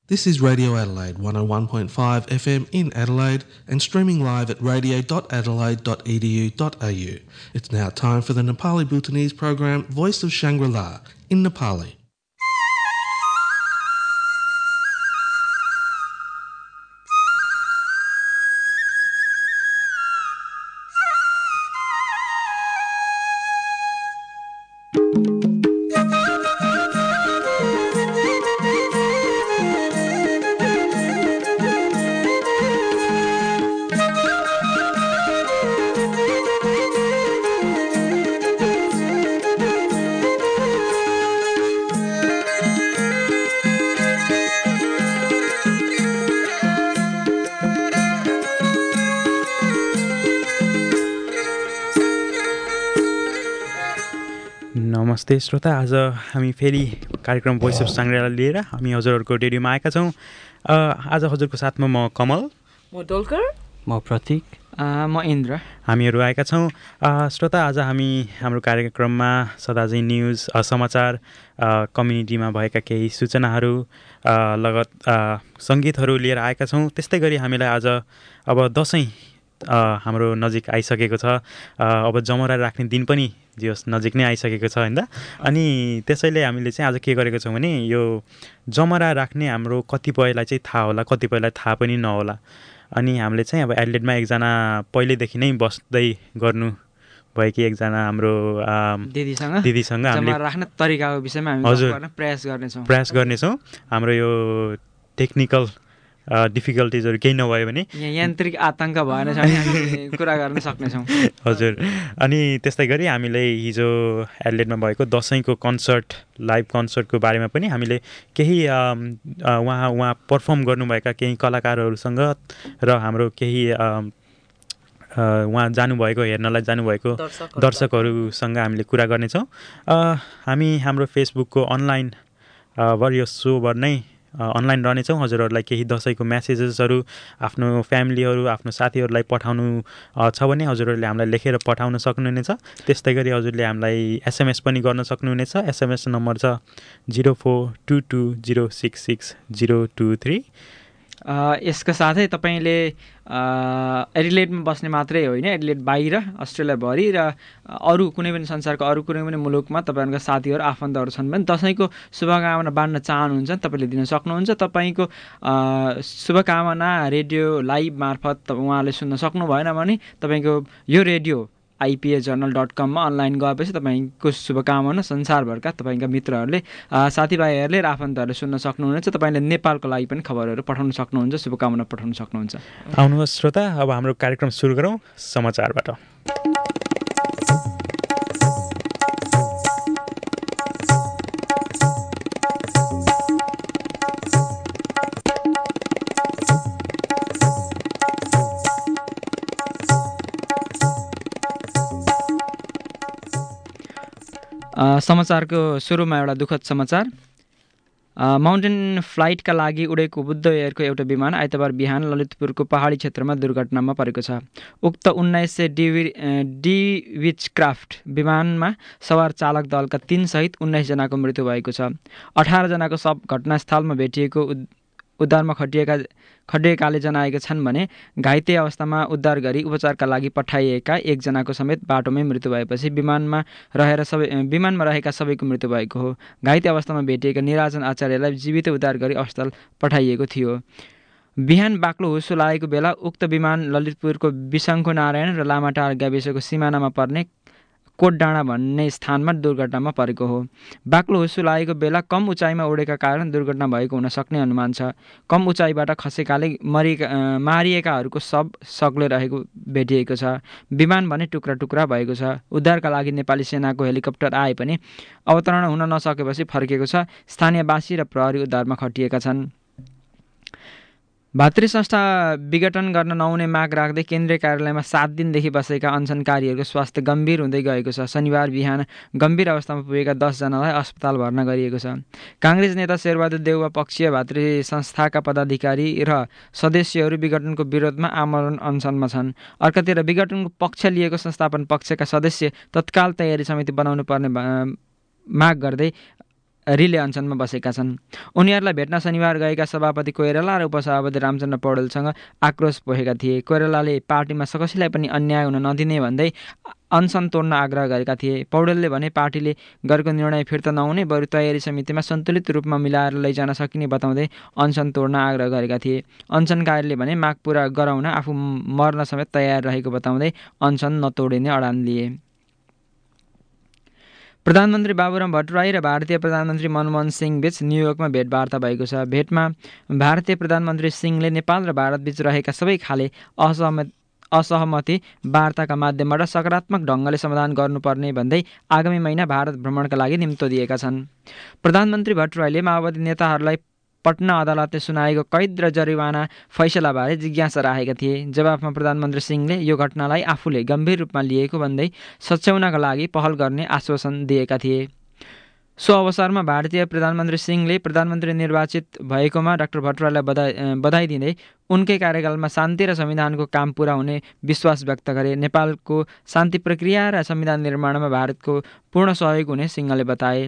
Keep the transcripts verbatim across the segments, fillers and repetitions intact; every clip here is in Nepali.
This is Radio Adelaide one oh one point five F M in Adelaide and streaming live at radio dot adelaide dot e d u dot a u. It's now time for the Nepali Bhutanese program Voice of Shangri-La in Nepali. नमस्ते श्रोता, आज हामी फेरि कार्यक्रम भोइस अफ साङ्ग्रेला लिएर हामी हजुरहरूको रेडियोमा आएका छौँ। आज हजुरको साथमा म कमल, म डोलकर, म प्रतीक, म इन्द्र, हामीहरू आएका छौँ। श्रोता, आज हामी हाम्रो कार्यक्रममा सदाझै न्युज, समाचार, कम्युनिटीमा भएका केही सूचनाहरू लगत सङ्गीतहरू लिएर आएका छौँ। त्यस्तै गरी हामीलाई आज अब दसैँ हाम्रो नजिक आइसकेको छ। अब जमरा राख्ने दिन पनि जस नजिक नै आइसकेको छ होइन। अनि त्यसैले हामीले चाहिँ आज के गरेको छौँ भने यो जमरा राख्ने हाम्रो कतिपयलाई चाहिँ थाहा होला, कतिपयलाई थाहा पनि नहोला। अनि हामीले चाहिँ अब एडिलेडमा एकजना पहिल्यैदेखि नै बस्दै गर्नु भएकी एकजना हाम्रो दिदीसँग दिदीसँग हामीले जमरा राख्ने तरिकाको विषयमा हामी हजुर गर्न प्रयास गर्नेछौँ प्रयास गर्नेछौँ हाम्रो यो टेक्निकल डिफिकल्टिजहरू केही नभयो भने यहाँ यान्त्रिक आतङ्क भएन चाहिँ हामी कुरा गर्न सक्नेछौँ। हजुर। अनि त्यस्तै गरी हामीले हिजो एडिलेडमा भएको दसैँको कन्सर्ट, लाइभ कन्सर्टको बारेमा पनि हामीले केही उहाँ उहाँ पर्फर्म गर्नुभएका केही कलाकारहरूसँग र हाम्रो केही उहाँ जानुभएको हेर्नलाई जानुभएको दर्शकहरूसँग हामीले कुरा गर्नेछौँ। हामी हाम्रो फेसबुकको अनलाइन वर यो सोभर नै अनलाइन रहनेछौँ। हजुरहरूलाई केही दसैँको म्यासेजेसहरू आफ्नो फ्यामिलीहरू, आफ्नो साथीहरूलाई पठाउनु छ भने हजुरहरूले हामीलाई लेखेर पठाउन सक्नुहुनेछ। त्यस्तै गरी हजुरले हामीलाई एसएमएस पनि गर्न सक्नुहुनेछ। एसएमएस नम्बर छ zero four two two zero six six zero two three. यसका साथै तपाईँले एडिलेडमा बस्ने मात्रै होइन, एडिलेड बाहिर, अस्ट्रेलियाभरि र अरू कुनै पनि संसारको अरू कुनै पनि मुलुकमा तपाईँहरूका साथीहरू, आफन्तहरू छन् भने दसैँको शुभकामना बाँड्न चाहनुहुन्छ तपाईँले दिन सक्नुहुन्छ। तपाईँको शुभकामना रेडियो लाइभ मार्फत उहाँले सुन्न सक्नु भएन भने तपाईँको यो रेडियो आइपिए जर्नल डट कममा अनलाइन गएपछि तपाईँको शुभकामना संसारभरका तपाईँका मित्रहरूले, साथीभाइहरूले र आफन्तहरूले सुन्न सक्नुहुनेछ। तपाईँले नेपालको लागि पनि खबरहरू पठाउन सक्नुहुन्छ, शुभकामना पठाउन सक्नुहुन्छ। आउनुहोस् श्रोता, अब हाम्रो कार्यक्रम सुरु गरौँ समाचारबाट। समाचारको सुरुमा एउटा दुःखद समाचार। माउन्टेन फ्लाइटका लागि उडेको बुद्ध एयरको एउटा विमान आइतबार बिहान ललितपुरको पहाडी क्षेत्रमा दुर्घटनामा परेको छ। उक्त उन्नाइस सय डिवि डिविचक्राफ्ट विमानमा सवार चालक दलका तीन सहित उन्नाइसजनाको मृत्यु भएको छ। अठारजनाको शव घटनास्थलमा भेटिएको उद्धारमा खटिएका खटिएकाले जनाएका छन् भने घाइते अवस्थामा उद्धार गरी उपचारका लागि पठाइएका एकजनाको समेत बाटोमै मृत्यु भएपछि विमानमा रहेर सबै विमानमा रहेका सबैको मृत्यु भएको हो। घाइते अवस्थामा भेटिएका निराजन आचार्यलाई जीवित उद्धार गरी अस्पताल पठाइएको थियो। बिहान बाक्लो हुसो लागेको बेला उक्त विमान ललितपुरको बिसङ्खु नारायण र लामाटार गाविसको सिमानामा पर्ने कोटडाँडा भन्ने स्थानमा दुर्घटनामा परेको हो। बाक्लो हुसो लागेको बेला कम उचाइमा उडेका कारण दुर्घटना भएको हुन सक्ने अनुमान छ। कम उचाइबाट खसेकाले मरिएका मारिएकाहरूको शव सग्लै रहेको भेटिएको छ। विमान भने टुक्रा टुक्रा भएको छ। उद्धारका लागि नेपाली सेनाको हेलिकप्टर आए पनि अवतरण हुन नसकेपछि फर्केको छ। स्थानीयवासी र प्रहरी उद्धारमा खटिएका छन्। भातृ संस्था विघटन गर्न नहुने माग राख्दै केन्द्रीय कार्यालयमा सात दिनदेखि बसेका अनसनकारीहरूको स्वास्थ्य गम्भीर हुँदै गएको छ। शनिबार बिहान गम्भीर अवस्थामा पुगेका दसजनालाई अस्पताल भर्ना गरिएको छ। काङ्ग्रेस नेता शेरबहादुर देउवा पक्षीय भातृ संस्थाका पदाधिकारी र सदस्यहरू विघटनको विरोधमा आमरण अनसनमा छन्। अर्कातिर विघटनको पक्ष लिएको संस्थापन पक्षका सदस्य तत्काल तयारी समिति बनाउनु पर्ने माग गर्दै रिले अनसनमा बसेका छन्। उनीहरूलाई भेट्न शनिबार गएका सभापति कोइराला र उपसभापति रामचन्द्र पौडेलसँग आक्रोश पोखेका थिए। कोइरालाले पार्टीमा सकसीलाई पनि अन्याय हुन नदिने भन्दै अनसन तोड्न आग्रह गरेका थिए। पौडेलले भने पार्टीले गरेको निर्णय फिर्ता नहुने, बरु तयारी समितिमा सन्तुलित रूपमा मिलाएर लैजान सकिने बताउँदै अनसन तोड्न आग्रह गरेका थिए। अनसनकारीले भने माग पूरा गराउन आफू मर्न समेत तयार रहेको बताउँदै अनसन नतोडिने अडान लिए। प्रधानमन्त्री बाबुराम भट्टराई र भारतीय प्रधानमन्त्री मनमोहन सिंह बीच न्युयोर्कमा भेटवार्ता भएको छ। भेटमा भारतीय प्रधानमन्त्री सिंहले नेपाल र भारतबीच रहेका सबै खाले असहमत असहमति वार्ताका माध्यमबाट सकारात्मक ढङ्गले समाधान गर्नुपर्ने भन्दै आगामी महिना भारत भ्रमणका लागि निम्तो दिएका छन्। प्रधानमन्त्री भट्टराईले माओवादी नेताहरूलाई पटना अदालतले सुनाएको कैद र जरिवाना फैसलाबारे जिज्ञासा राखेका थिए। जवाफमा प्रधानमन्त्री सिंहले यो घटनालाई आफूले गम्भीर रूपमा लिएको भन्दै सच्याउनका लागि पहल गर्ने आश्वासन दिएका थिए। सो अवसरमा भारतीय प्रधानमन्त्री सिंहले प्रधानमन्त्री निर्वाचित भएकोमा डाक्टर भट्टराईलाई बधाई बधाई दिँदै उनकै कार्यकालमा शान्ति र संविधानको काम पूरा हुने विश्वास व्यक्त गरे। नेपालको शान्ति प्रक्रिया र संविधान निर्माणमा भारतको पूर्ण सहयोग हुने सिंहले बताए।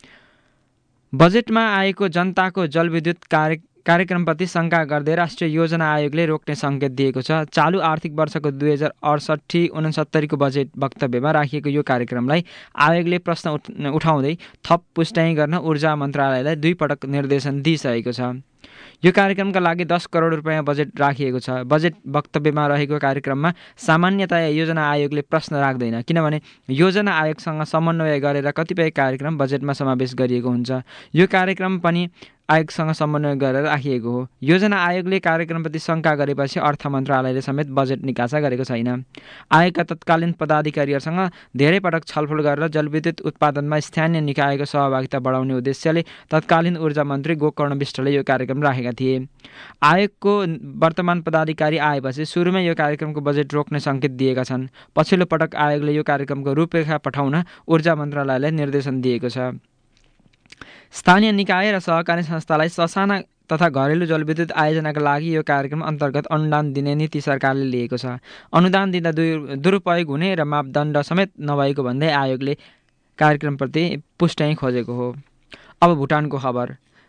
बजेटमा आएको जनताको जलविद्युत कार्य कार्यक्रमप्रति शङ्का गर्दै राष्ट्रिय योजना आयोगले रोक्ने सङ्केत दिएको छ। चालु आर्थिक वर्षको दुई हजार अडसट्ठी उनसत्तरीको बजेट वक्तव्यमा राखिएको यो कार्यक्रमलाई आयोगले प्रश्न उठाउँदै थप पुष्टाइ गर्न ऊर्जा मन्त्रालयलाई दुई पटक निर्देशन दिइसकेको छ। यो कार्यक्रमका लागि दस करोड रुपियाँ बजेट राखिएको छ। बजेट वक्तव्यमा रहेको कार्यक्रममा सामान्यतया योजना आयोगले प्रश्न राख्दैन, किनभने योजना आयोगसँग समन्वय गरेर कतिपय कार्यक्रम बजेटमा समावेश गरिएको हुन्छ। यो कार्यक्रम पनि आयोगसँग समन्वय गरेर राखिएको हो। योजना आयोगले कार्यक्रमप्रति शङ्का गरेपछि अर्थ मन्त्रालयले समेत बजेट निकासा गरेको छैन। आयोगका तत्कालीन पदाधिकारीहरूसँग धेरै पटक छलफल गरेर जलविद्युत उत्पादनमा स्थानीय निकायको सहभागिता बढाउने उद्देश्यले तत्कालीन ऊर्जा मन्त्री गोकर्ण विष्टले यो कार्यक्रम राखेका थिए। आयोगको वर्तमान पदाधिकारी आएपछि सुरुमै यो कार्यक्रमको बजेट रोक्ने सङ्केत दिएका छन्। पछिल्लो पटक आयोगले यो कार्यक्रमको रूपरेखा पठाउन ऊर्जा मन्त्रालयलाई निर्देशन दिएको छ। स्थानीय निकाय र सहकारी संस्थालाई ससाना तथा घरेलु जलविद्युत आयोजनाका लागि यो कार्यक्रम अन्तर्गत अनुदान दिने नीति सरकारले लिएको छ। अनुदान दिँदा दुरुपयोग हुने र मापदण्ड समेत नभएको भन्दै आयोगले कार्यक्रमप्रति पुष्टाइ खोजेको हो। अब भुटानको खबर।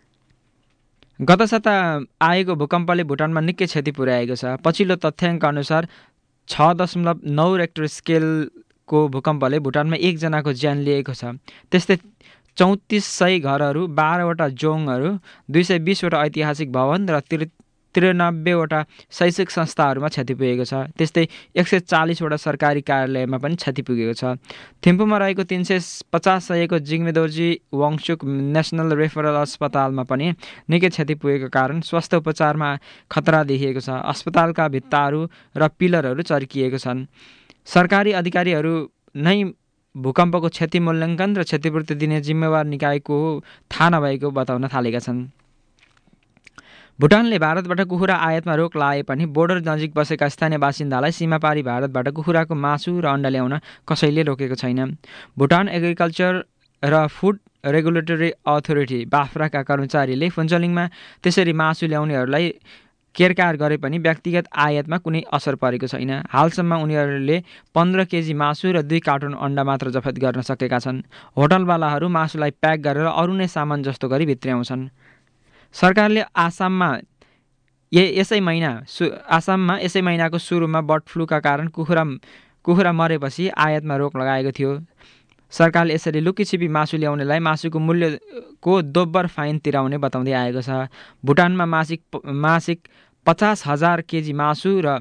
गत साता आएको भूकम्पले भुटानमा निकै क्षति पुर्याएको छ। पछिल्लो तथ्याङ्क अनुसार छ दशमलव नौ रेक्टर स्केलको भूकम्पले भुटानमा एकजनाको ज्यान लिएको छ। त्यस्तै चौतिस सय घरहरू, बाह्रवटा जोङहरू, दुई सय बिसवटा ऐतिहासिक भवन र तिर त्रिनब्बेवटा शैक्षिक संस्थाहरूमा क्षति पुगेको छ। त्यस्तै एक सय चालिसवटा सरकारी कार्यालयमा पनि क्षति पुगेको छ। थिम्पूमा रहेको तिन सय पचास सयको जिग्मेदोर्जी वाङचुक नेसनल रेफरल अस्पतालमा पनि निकै क्षति पुगेको कारण स्वास्थ्य उपचारमा खतरा देखिएको छ। अस्पतालका भित्ताहरू र पिलरहरू चर्किएको छन्। सरकारी अधिकारीहरू नै भूकम्पको क्षति मूल्याङ्कन र क्षतिपूर्ति दिने जिम्मेवार निकायको थाहा नभएको बताउन थालेका छन्। भुटानले भारतबाट कुखुरा आयातमा रोक लगाए पनि बोर्डर नजिक बसेका स्थानीय बासिन्दालाई सीमापारी भारतबाट कुखुराको मासु र अण्डा ल्याउन कसैले रोकेको छैन। भुटान एग्रिकल्चर र फुड रेगुलेटरी अथोरिटी बाफ्राका कर्मचारीले फुन्चलिङमा त्यसरी मासु ल्याउनेहरूलाई केरकार गरे पनि व्यक्तिगत आयातमा कुनै असर परेको छैन। हालसम्म उनीहरूले पन्ध्र केजी मासु र दुई कार्टुन अण्डा मात्र जफत गर्न सकेका छन्। होटलवालाहरू मासुलाई प्याक गरेर अरू नै सामान जस्तो गरी भित्र्याउँछन्। सरकारले आसाममा यसै महिना आसाममा यसै महिनाको सुरुमा बर्ड फ्लूका कारण कुखुरा कुखुरा मरेपछि आयातमा रोक लगाएको थियो। सरकारले यसरी लुकीछिपी मासु ल्याउनेलाई मासुको मूल्यको दोब्बर फाइन तिराउने बताउँदै आएको छ। भुटानमा मासिक मासिक पचास हजार केजी मासु र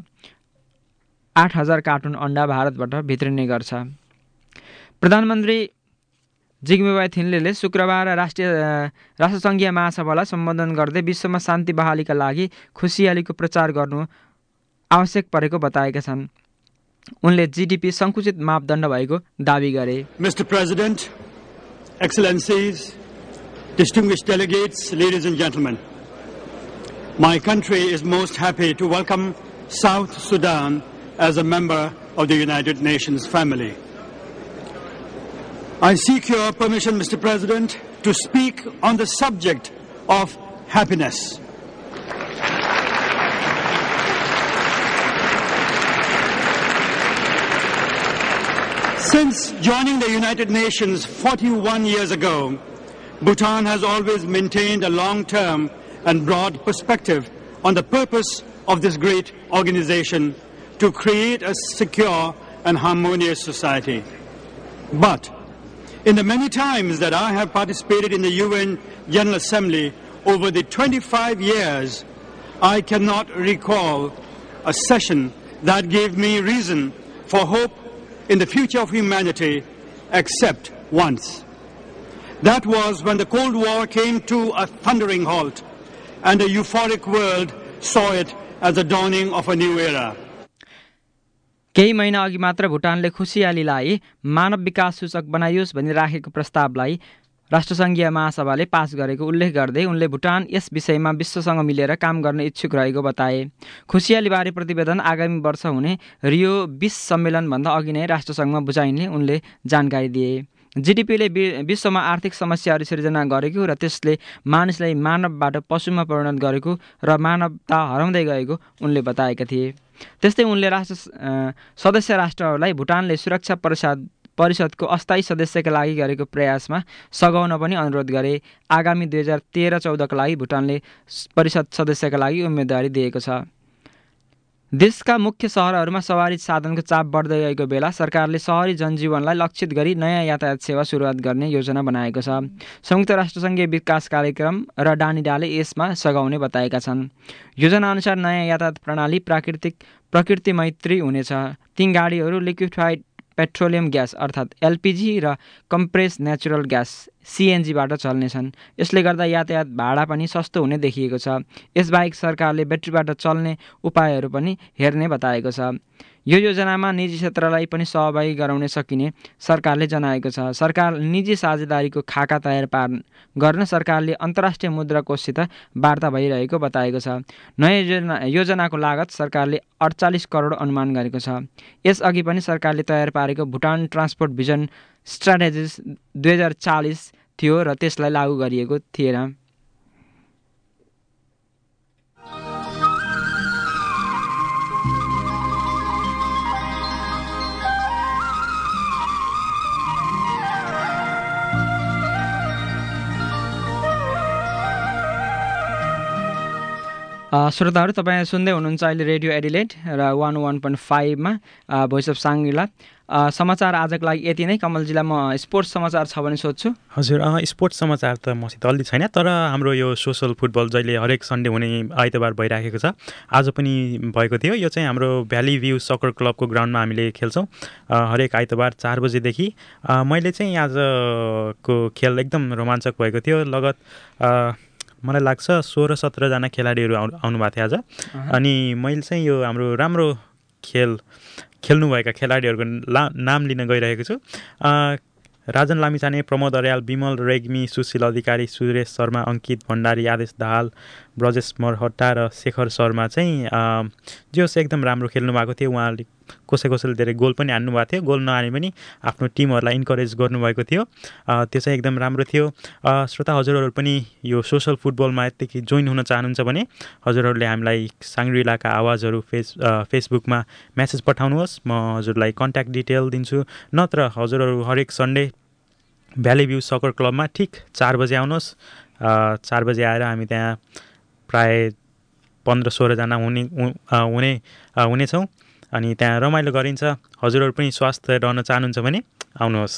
आठ हजार कार्टुन अण्डा भारतबाट भित्रिने गर्छ। प्रधानमन्त्री जिग्मे थिन्लेले शुक्रबार राष्ट्रिय राष्ट्रसङ्घीय महासभालाई सम्बोधन गर्दै विश्वमा शान्ति बहालीका लागि खुसियालीको प्रचार गर्नु आवश्यक परेको बताएका छन्। उनले जीडीपी संकुचित मापदण्ड भएको दावी गरे। Mister President, Excellencies, distinguished delegates, ladies and gentlemen, my country is most happy to welcome South Sudan as a member of the United Nations family. I seek your permission, Mister President, to speak on the subject of happiness. Since joining the United Nations forty-one years ago, Bhutan has always maintained a long-term and broad perspective on the purpose of this great organization to create a secure and harmonious society. But in the many times that I have participated in the U N General Assembly over the twenty-five years, I cannot recall a session that gave me reason for hope in the future of humanity except once. That was when the Cold War came to a thundering halt and a euphoric world saw it as the dawning of a new era. केही महिना अघि मात्र भुटानले खुसियालीलाई मानव विकास सूचक बनाइयोस् भनी राखेको प्रस्तावलाई राष्ट्रसङ्घीय महासभाले पास गरेको उल्लेख गर्दै उनले भुटान यस विषयमा विश्वसँग मिलेर काम गर्न इच्छुक रहेको बताए। खुसियालीबारे प्रतिवेदन आगामी वर्ष हुने रियो बीस सम्मेलनभन्दा अघि नै राष्ट्रसङ्घमा बुझाइने उनले जानकारी दिए। जीडीपीले विश्वमा आर्थिक समस्याहरू सिर्जना गरेको र त्यसले मानिसलाई मानवबाट पशुमा परिणत गरेको र मानवता हराउँदै गएको उनले बताएका थिए। त्यस्तै उनले राष्ट्र सदस्य राष्ट्रहरूलाई भुटानले सुरक्षा परिषद परिषदको अस्थायी सदस्यका लागि गरेको प्रयासमा सघाउन पनि अनुरोध गरे। आगामी दुई हजार तेह्र चौधका लागि भुटानले परिषद सदस्यका लागि उम्मेदवारी दिएको छ। देशका मुख्य सहरहरूमा सवारी साधनको चाप बढ्दै गएको बेला सरकारले सहरी जनजीवनलाई लक्षित गरी नयाँ यातायात सेवा सुरुवात गर्ने योजना बनाएको छ। संयुक्त राष्ट्रसङ्घीय विकास कार्यक्रम र डानीडाले यसमा सघाउने बताएका छन्। योजनाअनुसार नयाँ यातायात प्रणाली प्राकृतिक प्रकृति मैत्री हुनेछ। ती गाडीहरू लिक्विफाइड पेट्रोलियम ग्यास अर्थात् एलपीजी र कम्प्रेस नेचुरल ग्यास सीएनजीबाट चल्नेछन्। यसले गर्दा यातायात भाडा पनि सस्तो हुने देखिएको छ। यसबाहेक सरकारले ब्याट्रीबाट चल्ने उपायहरू पनि हेर्ने बताएको छ। यो योजनामा निजी क्षेत्रलाई पनि सहभागी गराउन सकिने सरकारले जनाएको छ। सरकार निजी साझेदारीको खाका तयार पार गर्न सरकारले अन्तर्राष्ट्रिय मुद्रा कोषसित वार्ता भइरहेको बताएको छ। नयाँ योजना योजनाको लागत सरकारले अडचालिस करोड अनुमान गरेको छ। यसअघि पनि सरकारले तयार पारेको भुटान ट्रान्सपोर्ट भिजन स्ट्राटेजिस दुई हजार चालिस थियो र त्यसलाई लागू गरिएको थिएन। श्रोताहरू तपाईँ सुन्दै हुनुहुन्छ अहिले रेडियो एडिलेट र वान वान पोइन्ट फाइभमा भोइस अफ साङ्ग्रिला। समाचार आजको लागि यति नै। कमल जिल्ला म स्पोर्ट्स समाचार छ भने सोध्छु। हजुर, स्पोर्ट्स समाचार त मसित अलि छैन, तर हाम्रो यो सोसल फुटबल जहिले हरेक सन्डे हुने आइतबार भइराखेको छ, आज पनि भएको थियो। यो चाहिँ हाम्रो भ्याली भ्यू सकर क्लबको ग्राउन्डमा हामीले खेल्छौँ हरेक आइतबार चार बजेदेखि। मैले चाहिँ आजको खेल एकदम रोमाञ्चक भएको थियो। लगत मलाई लाग्छ सोह्र सत्रजना खेलाडीहरू आउ आउनुभएको थियो आज। अनि मैले चाहिँ यो हाम्रो राम्रो खेल खेल्नुभएका खेलाडीहरूको ला नाम लिन गइरहेको छु। राजन लामिछाने, प्रमोद अर्याल, विमल रेग्मी, सुशील अधिकारी, सुरेश शर्मा, अङ्कित भण्डारी, आदेश दाहाल, ब्रजेश मरहट्टा र शेखर शर्मा चाहिँ जो एकदम राम्रो खेल्नु भएको थियो। उहाँले कसै कसैले धेरै गोल पनि हान्नुभएको थियो। गोल नहाने पनि आफ्नो टिमहरूलाई इन्करेज गर्नुभएको थियो। त्यो चाहिँ एकदम राम्रो थियो। श्रोता हजुरहरू पनि यो सोसल फुटबलमा यत्तिकै जोइन हुन चाहनुहुन्छ भने हजुरहरूले हामीलाई साङ्ग्रिलाका आवाजहरू फेस फेसबुकमा मेसेज पठाउनुहोस्। म हजुरलाई कन्ट्याक्ट डिटेल दिन्छु। नत्र हजुरहरू हरेक सन्डे भ्याली भ्यू सकर क्लबमा ठिक चार बजे आउनुहोस्। चार बजे आएर हामी त्यहाँ प्राय पन्ध्र सोह्रजना हुने हुने हुनेछौँ अनि त्यहाँ रमाइलो गरिन्छ। हजुरहरू पनि स्वास्थ्य रहन चाहनुहुन्छ भने आउनुहोस्।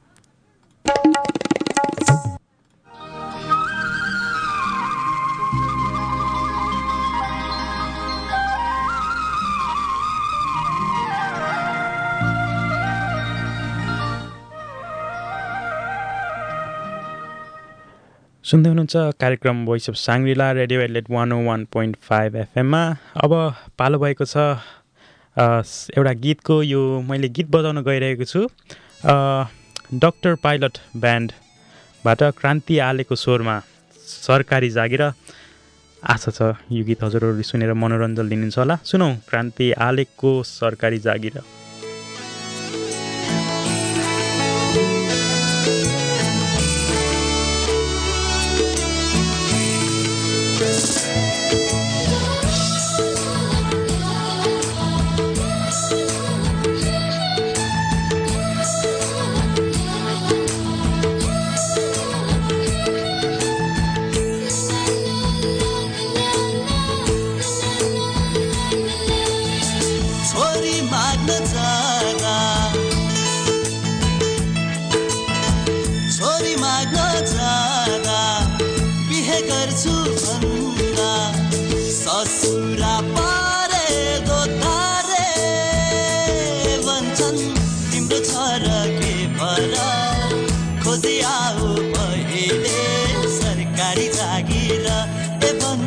सुन्दै हुनुहुन्छ कार्यक्रम voice of Shangrila radio Adelaide one O one point five एफएममा। अब पालो भएको छ एउटा गीतको। यो मैले गीत बजाउन गइरहेको छु डक्टर पाइलट ब्यान्डबाट क्रान्ति आलेको स्वरमा सरकारी जागिर। आशा छ यो गीत हजुरहरूले सुनेर मनोरञ्जन लिनुहुन्छ होला। सुनौ क्रान्ति आलेको सरकारी जागिर।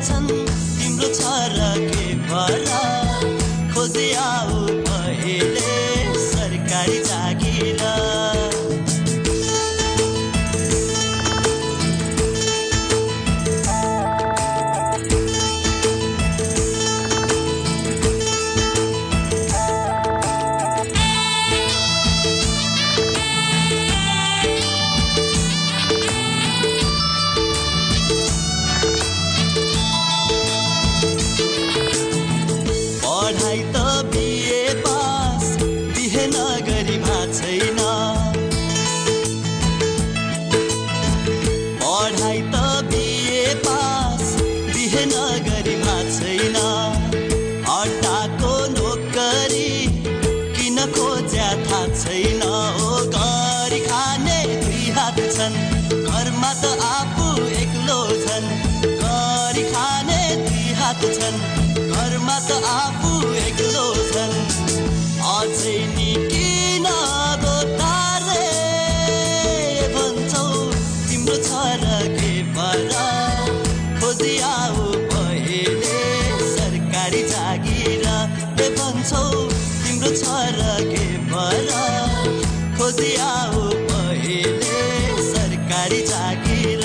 भन्छन् तिम्रो छ र के भरा खोजे आऊ पहिले सरकारी जागिर घरमा त आफू एक्लो छन् गरी खाने दुई हात छन् घरमा त आफू एक्लो छन् अझै नि किन गोतारे भन्छौ तिम्रो छ र के परा खोजी आऊ पहिले सरकारी जागिर के भन्छौ तिम्रो छ र के परा खोजी आऊ पहिले सरकारी जागिर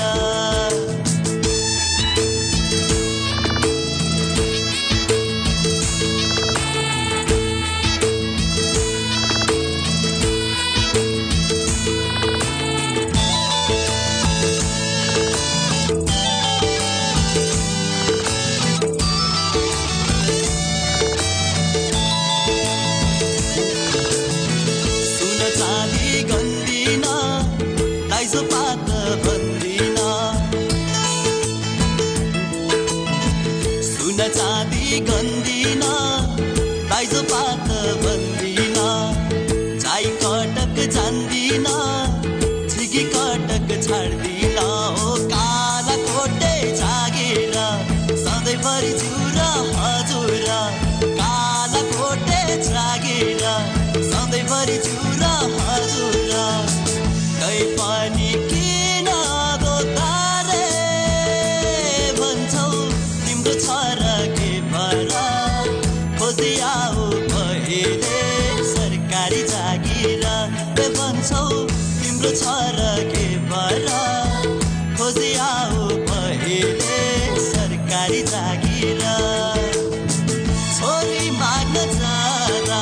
चाँदी गन्दिन दाइजो पात बन्दिन चाइ कटक जान्दिन झिकी कटक छाड्दिन ओ काला कोटे जागेर सधैँभरि झुर हजुर काला कोटे जागेर सधैँभरि झुर हजुर कहीँ पनि किन गोतारे भन्छौ तिम्रो छ र के भरा खोजी आऊ पहिले सरकारी जागिर के भन्छौ तिम्रो छ र के भरा खोजी आऊ पहिले सरकारी जागिर छोरी माग्न जाँदा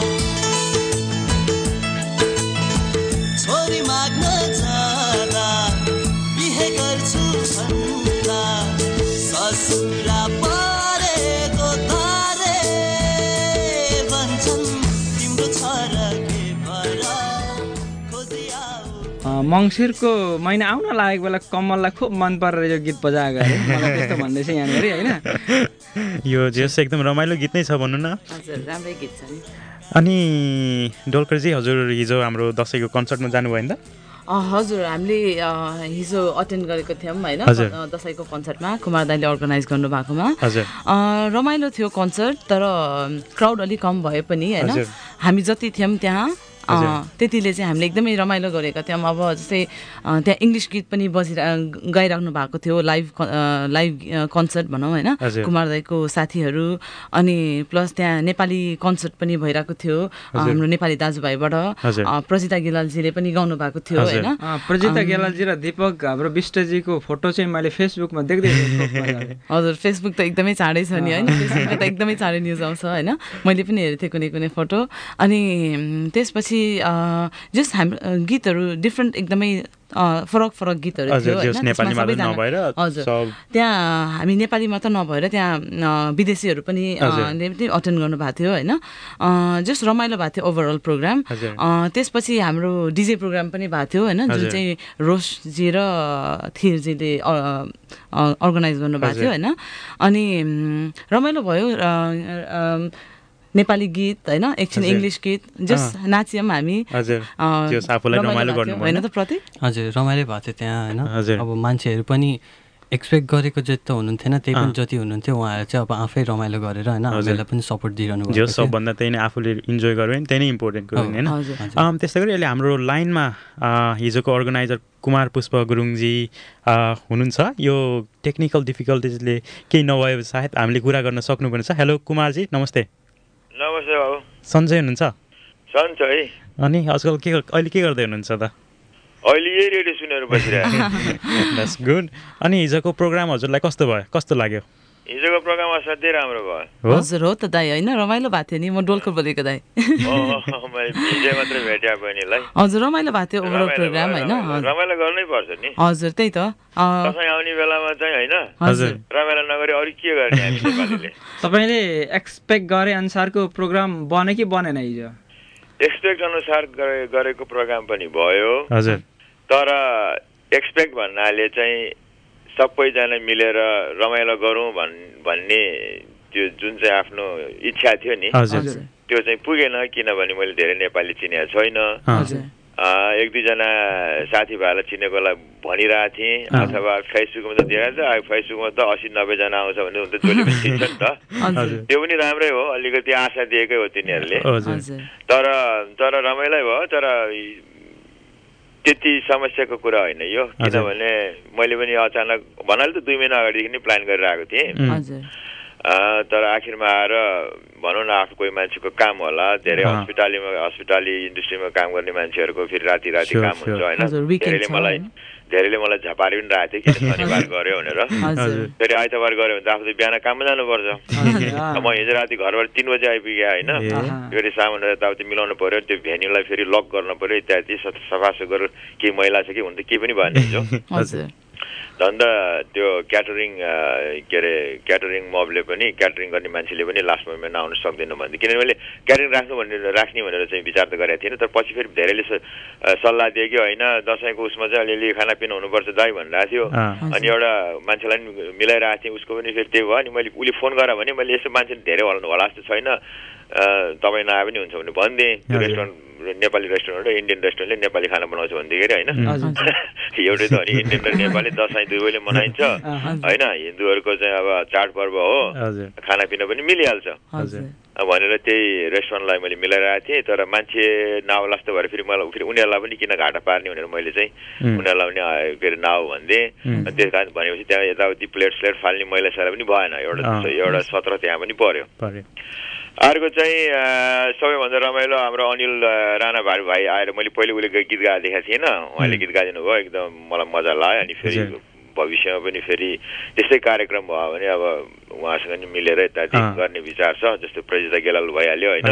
छोरी माग्न जाँदा बिहे गर्छु भन्दा ससुरा परेको तारे भन्छन् तिम्रो छ र के भरा खोजी आऊ मङ्सिरको महिना आउन लागेको बेला कमललाई खुब मन परेर यो गीत बजाएको अरे मलाई त्यस्तो भन्दैछ यहाँनिर होइन यो जस एकदम रमाइलो गीत नै छ भन्नु न हजुर राम्रै गीत छ नि अनि डोलकरजी हजुर हिजो हाम्रो दसैँको कन्सर्टमा जानुभयो नि त हजुर हामीले हिजो अटेन्ड गरेको थियौँ होइन दसैँको कन्सर्टमा कुमार दाइले अर्गनाइज गर्नु भएकोमा रमाइलो थियो कन्सर्ट तर क्राउड अलिक कम भए पनि होइन हामी जति थियौँ त्यहाँ त्यतिले चाहिँ हामीले एकदमै रमाइलो गरेका थियौँ अब जस्तै त्यहाँ इङ्ग्लिस गीत पनि बजिरा गाइराख्नु भएको थियो लाइभ लाइभ कन्सर्ट भनौँ होइन कुमार दाइको साथीहरू अनि प्लस त्यहाँ नेपाली कन्सर्ट पनि भइरहेको थियो हाम्रो नेपाली दाजुभाइबाट प्रजिता गेलालजीले पनि गाउनु भएको थियो होइन प्रजिता गेलालजी र दीपक हाम्रो विष्टजीको फोटो चाहिँ मैले फेसबुकमा देख्दै हजुर फेसबुक त एकदमै चाँडै छ नि होइन फेसबुकमा त एकदमै चाँडै न्युज आउँछ होइन मैले पनि हेरेको थिएँ कुनै कुनै फोटो अनि त्यसपछि जस्ट हाम्रो गीतहरू डिफ्रेन्ट एकदमै फरक फरक गीतहरू थियो हजुर त्यहाँ हामी नेपाली मात्र नभएर त्यहाँ विदेशीहरू पनि अटेन्ड गर्नुभएको थियो होइन जस्ट रमाइलो भएको थियो ओभरअल प्रोग्राम त्यसपछि हाम्रो डिजे प्रोग्राम पनि भएको थियो होइन जुन चाहिँ रोशजी र थिरजीले अर्गनाइज गर्नुभएको थियो होइन अनि रमाइलो भयो नेपाली गीत होइन एकछिन इङ्ग्लिस गीत जस नाच्यौँ हामी होइन त प्रति हजुर रमाइलो भएको थियो त्यहाँ होइन अब मान्छेहरू पनि एक्सपेक्ट गरेको जति त हुनुहुन्थेन, त्यही पनि जति हुनुहुन्थ्यो उहाँहरू चाहिँ अब आफै रमाइलो गरेर होइन हामीलाई पनि सपोर्ट दिइरहनु भएको जो सबभन्दा त्यही नै आफूले इन्जोय गर्यो भने त्यही नै इम्पोर्टेन्ट कुरो होइन। त्यस्तै गरी अहिले हाम्रो लाइनमा हिजोको अर्गनाइजर कुमार पुष्प गुरुङजी हुनुहुन्छ। यो टेक्निकल डिफिकल्टिजले केही नभए सायद हामीले कुरा गर्न सक्नुपर्ने छ। हेलो कुमारजी, नमस्ते। नमस्ते बाबु, सन्चै हुनुहुन्छ? सन्चै। अनि आजकल के अहिले के गर्दै हुनुहुन्छ त? अहिले यही रेडियो सुनेर बसिरहेको। That's good. अनि हिजोको प्रोग्राम हजुरलाई कस्तो भयो, कस्तो लाग्यो? हिजोको प्रोग्राम असाध्यै राम्रो भयो। हजुर हो त दाइ, होइन रमाइलो भएको थियो नि। म डोल्कर बोलेको दाइ। मैले विजय मात्रै भेट्या बहिनीलाई। हजुर रमाइलो भएको थियो ओभरअल प्रोग्राम होइन। रमाइलो गर्नै पर्छ नि। हजुर त्यही त। दसैँ आउने बेलामा चाहिँ होइन हजुर रमाइलो नगरी अरू के गर्ने हामी नेपालीले। तपाईँले एक्सपेक्ट गरे अनुसारको प्रोग्राम बन्यो कि बनेन हिजो? एक्सपेक्ट अनुसार गरेको प्रोग्राम पनि भयो। हजुर। तर एक्सपेक्ट भन्नाले चाहिँ सबैजना मिलेर रमाइलो गरौँ भन् भन्ने त्यो जुन चाहिँ आफ्नो इच्छा थियो नि त्यो चाहिँ पुगेन। किनभने मैले धेरै नेपाली चिनेको छैन। एक दुईजना साथीभाइलाई चिनेकोलाई भनिरहेको थिएँ, अथवा फेसबुकमा त देखाएको छ फेसबुकमा त असी नब्बेजना आउँछ भने त जसले पनि चिन्छ नि त। त्यो पनि राम्रै हो, अलिकति आशा दिएकै हो तिनीहरूले। तर तर रमाइलो भयो। तर त्यति समस्याको कुरा होइन यो, किनभने मैले पनि अचानक भन्नाले त दुई महिना अगाडिदेखि नै प्लान गरेर आएको थिएँ। तर आखिरमा आएर भनौँ न आफू कोही मान्छेको काम होला, धेरै हस्पिटालीमा हस्पिटाली इन्डस्ट्रीमा काम गर्ने मान्छेहरूको फेरि राति राति काम हुन्छ होइन। धेरैले मलाई धेरैले मलाई झपारी पनि राखेको थियो किन शनिबार गऱ्यो भनेर। फेरि आइतबार गऱ्यो भने त आफू त बिहान काममा जानुपर्छ। म हिजो राति घरबाट तिन बजी आइपुगेँ होइन। फेरि सामानहरू यताउति मिलाउनु पऱ्यो, त्यो भेन्यूलाई फेरि लक गर्नु पऱ्यो इत्यादि, सफासुग्घर केही मैला छ कि हुन त केही पनि भएन हिजो। झन् त्यो क्याटरिङ के अरे क्याटरिङ मबले पनि क्याटरिङ गर्ने मान्छेले पनि लास्ट मोमेन्टमा आउनु सक्दैन भन्दै, किनभने मैले क्याटरिङ राख्नु भनेर राख्ने भनेर चाहिँ विचार त गरेको थिएन। तर पछि फेरि धेरैले सल्लाह दियो कि होइन दसैँको उसमा चाहिँ अलिअलि खानापिना हुनुपर्छ दाइ भनिरहेको थियो। अनि एउटा मान्छेलाई पनि मिलाइरहेको थिएँ, उसको पनि फेरि त्यही भयो। अनि मैले उसले फोन गरेँ भने मैले यसो मान्छे धेरै होला होला जस्तो छैन, तपाईँ नआए पनि हुन्छ भने भनिदिएँ। त्यो रेस्टुरेन्ट नेपाली रेस्टुरेन्ट र इन्डियन रेस्टुरेन्टले नेपाली खाना बनाउँछ भन्दाखेरि होइन एउटै त हो नि। इन्डियन र नेपाली दसैँ दुवैले मनाइन्छ होइन। हिन्दूहरूको चाहिँ अब चाडपर्व हो, खानापिना पनि मिलिहाल्छ भनेर त्यही रेस्टुरेन्टलाई मैले मिलाइरहेको थिएँ। तर मान्छे नआउला जस्तो भएर फेरि मलाई फेरि उनीहरूलाई पनि किन घाटा पार्ने भनेर मैले चाहिँ उनीहरूलाई पनि के अरे नआऊ भनिदिएँ। त्यस कारण भनेपछि त्यहाँ यताउति प्लेट स्लेट फाल्ने मैला सैला पनि भएन। एउटा एउटा सत्र त्यहाँ पनि पर्यो। अर्को चाहिँ सबैभन्दा रमाइलो हाम्रो अनिल राणा भाइ भाइ आएर मैले पहिले उसले गीत गाएर देखाएको थिएन, उहाँले गीत गाइदिनु भयो, एकदम मलाई मजा लाग्यो। अनि फेरि भविष्यमा पनि फेरि त्यस्तै कार्यक्रम भयो भने अब उहाँसँग नि मिलेर इत्यादि गर्ने विचार छ। जस्तो प्रेजिता गेलाल भइहाल्यो होइन।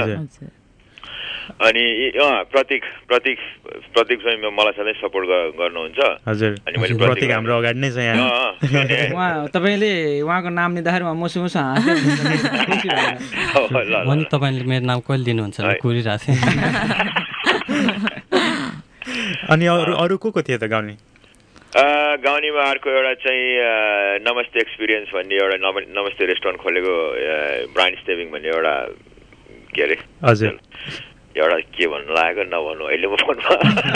अनि प्रतीक प्रतीक प्रतीक चाहिँ मलाई सधैँ सपोर्ट गर्नुहुन्छ। अनि मैले प्रतीक हाम्रो अगाडि नै छ यहाँ। तपाईँले उहाँको नाम लिँदाखेरि मुसु मुसु हाँस्यो। तपाईँले मेरो नाम कहिले दिनुहुन्छ कुरिरहेको थिएँ। अनि अरू अरू को को थियो त गाउने? गाउनेमा अर्को एउटा चाहिँ नमस्ते एक्सपिरियन्स भन्ने एउटा नमस्ते रेस्टुरेन्ट खोलेको ब्रान्ड स्टेभिङ भन्ने एउटा के अरे हजुर एउटा के भन्नु लागेको नभन्नु अहिले म फोनमा।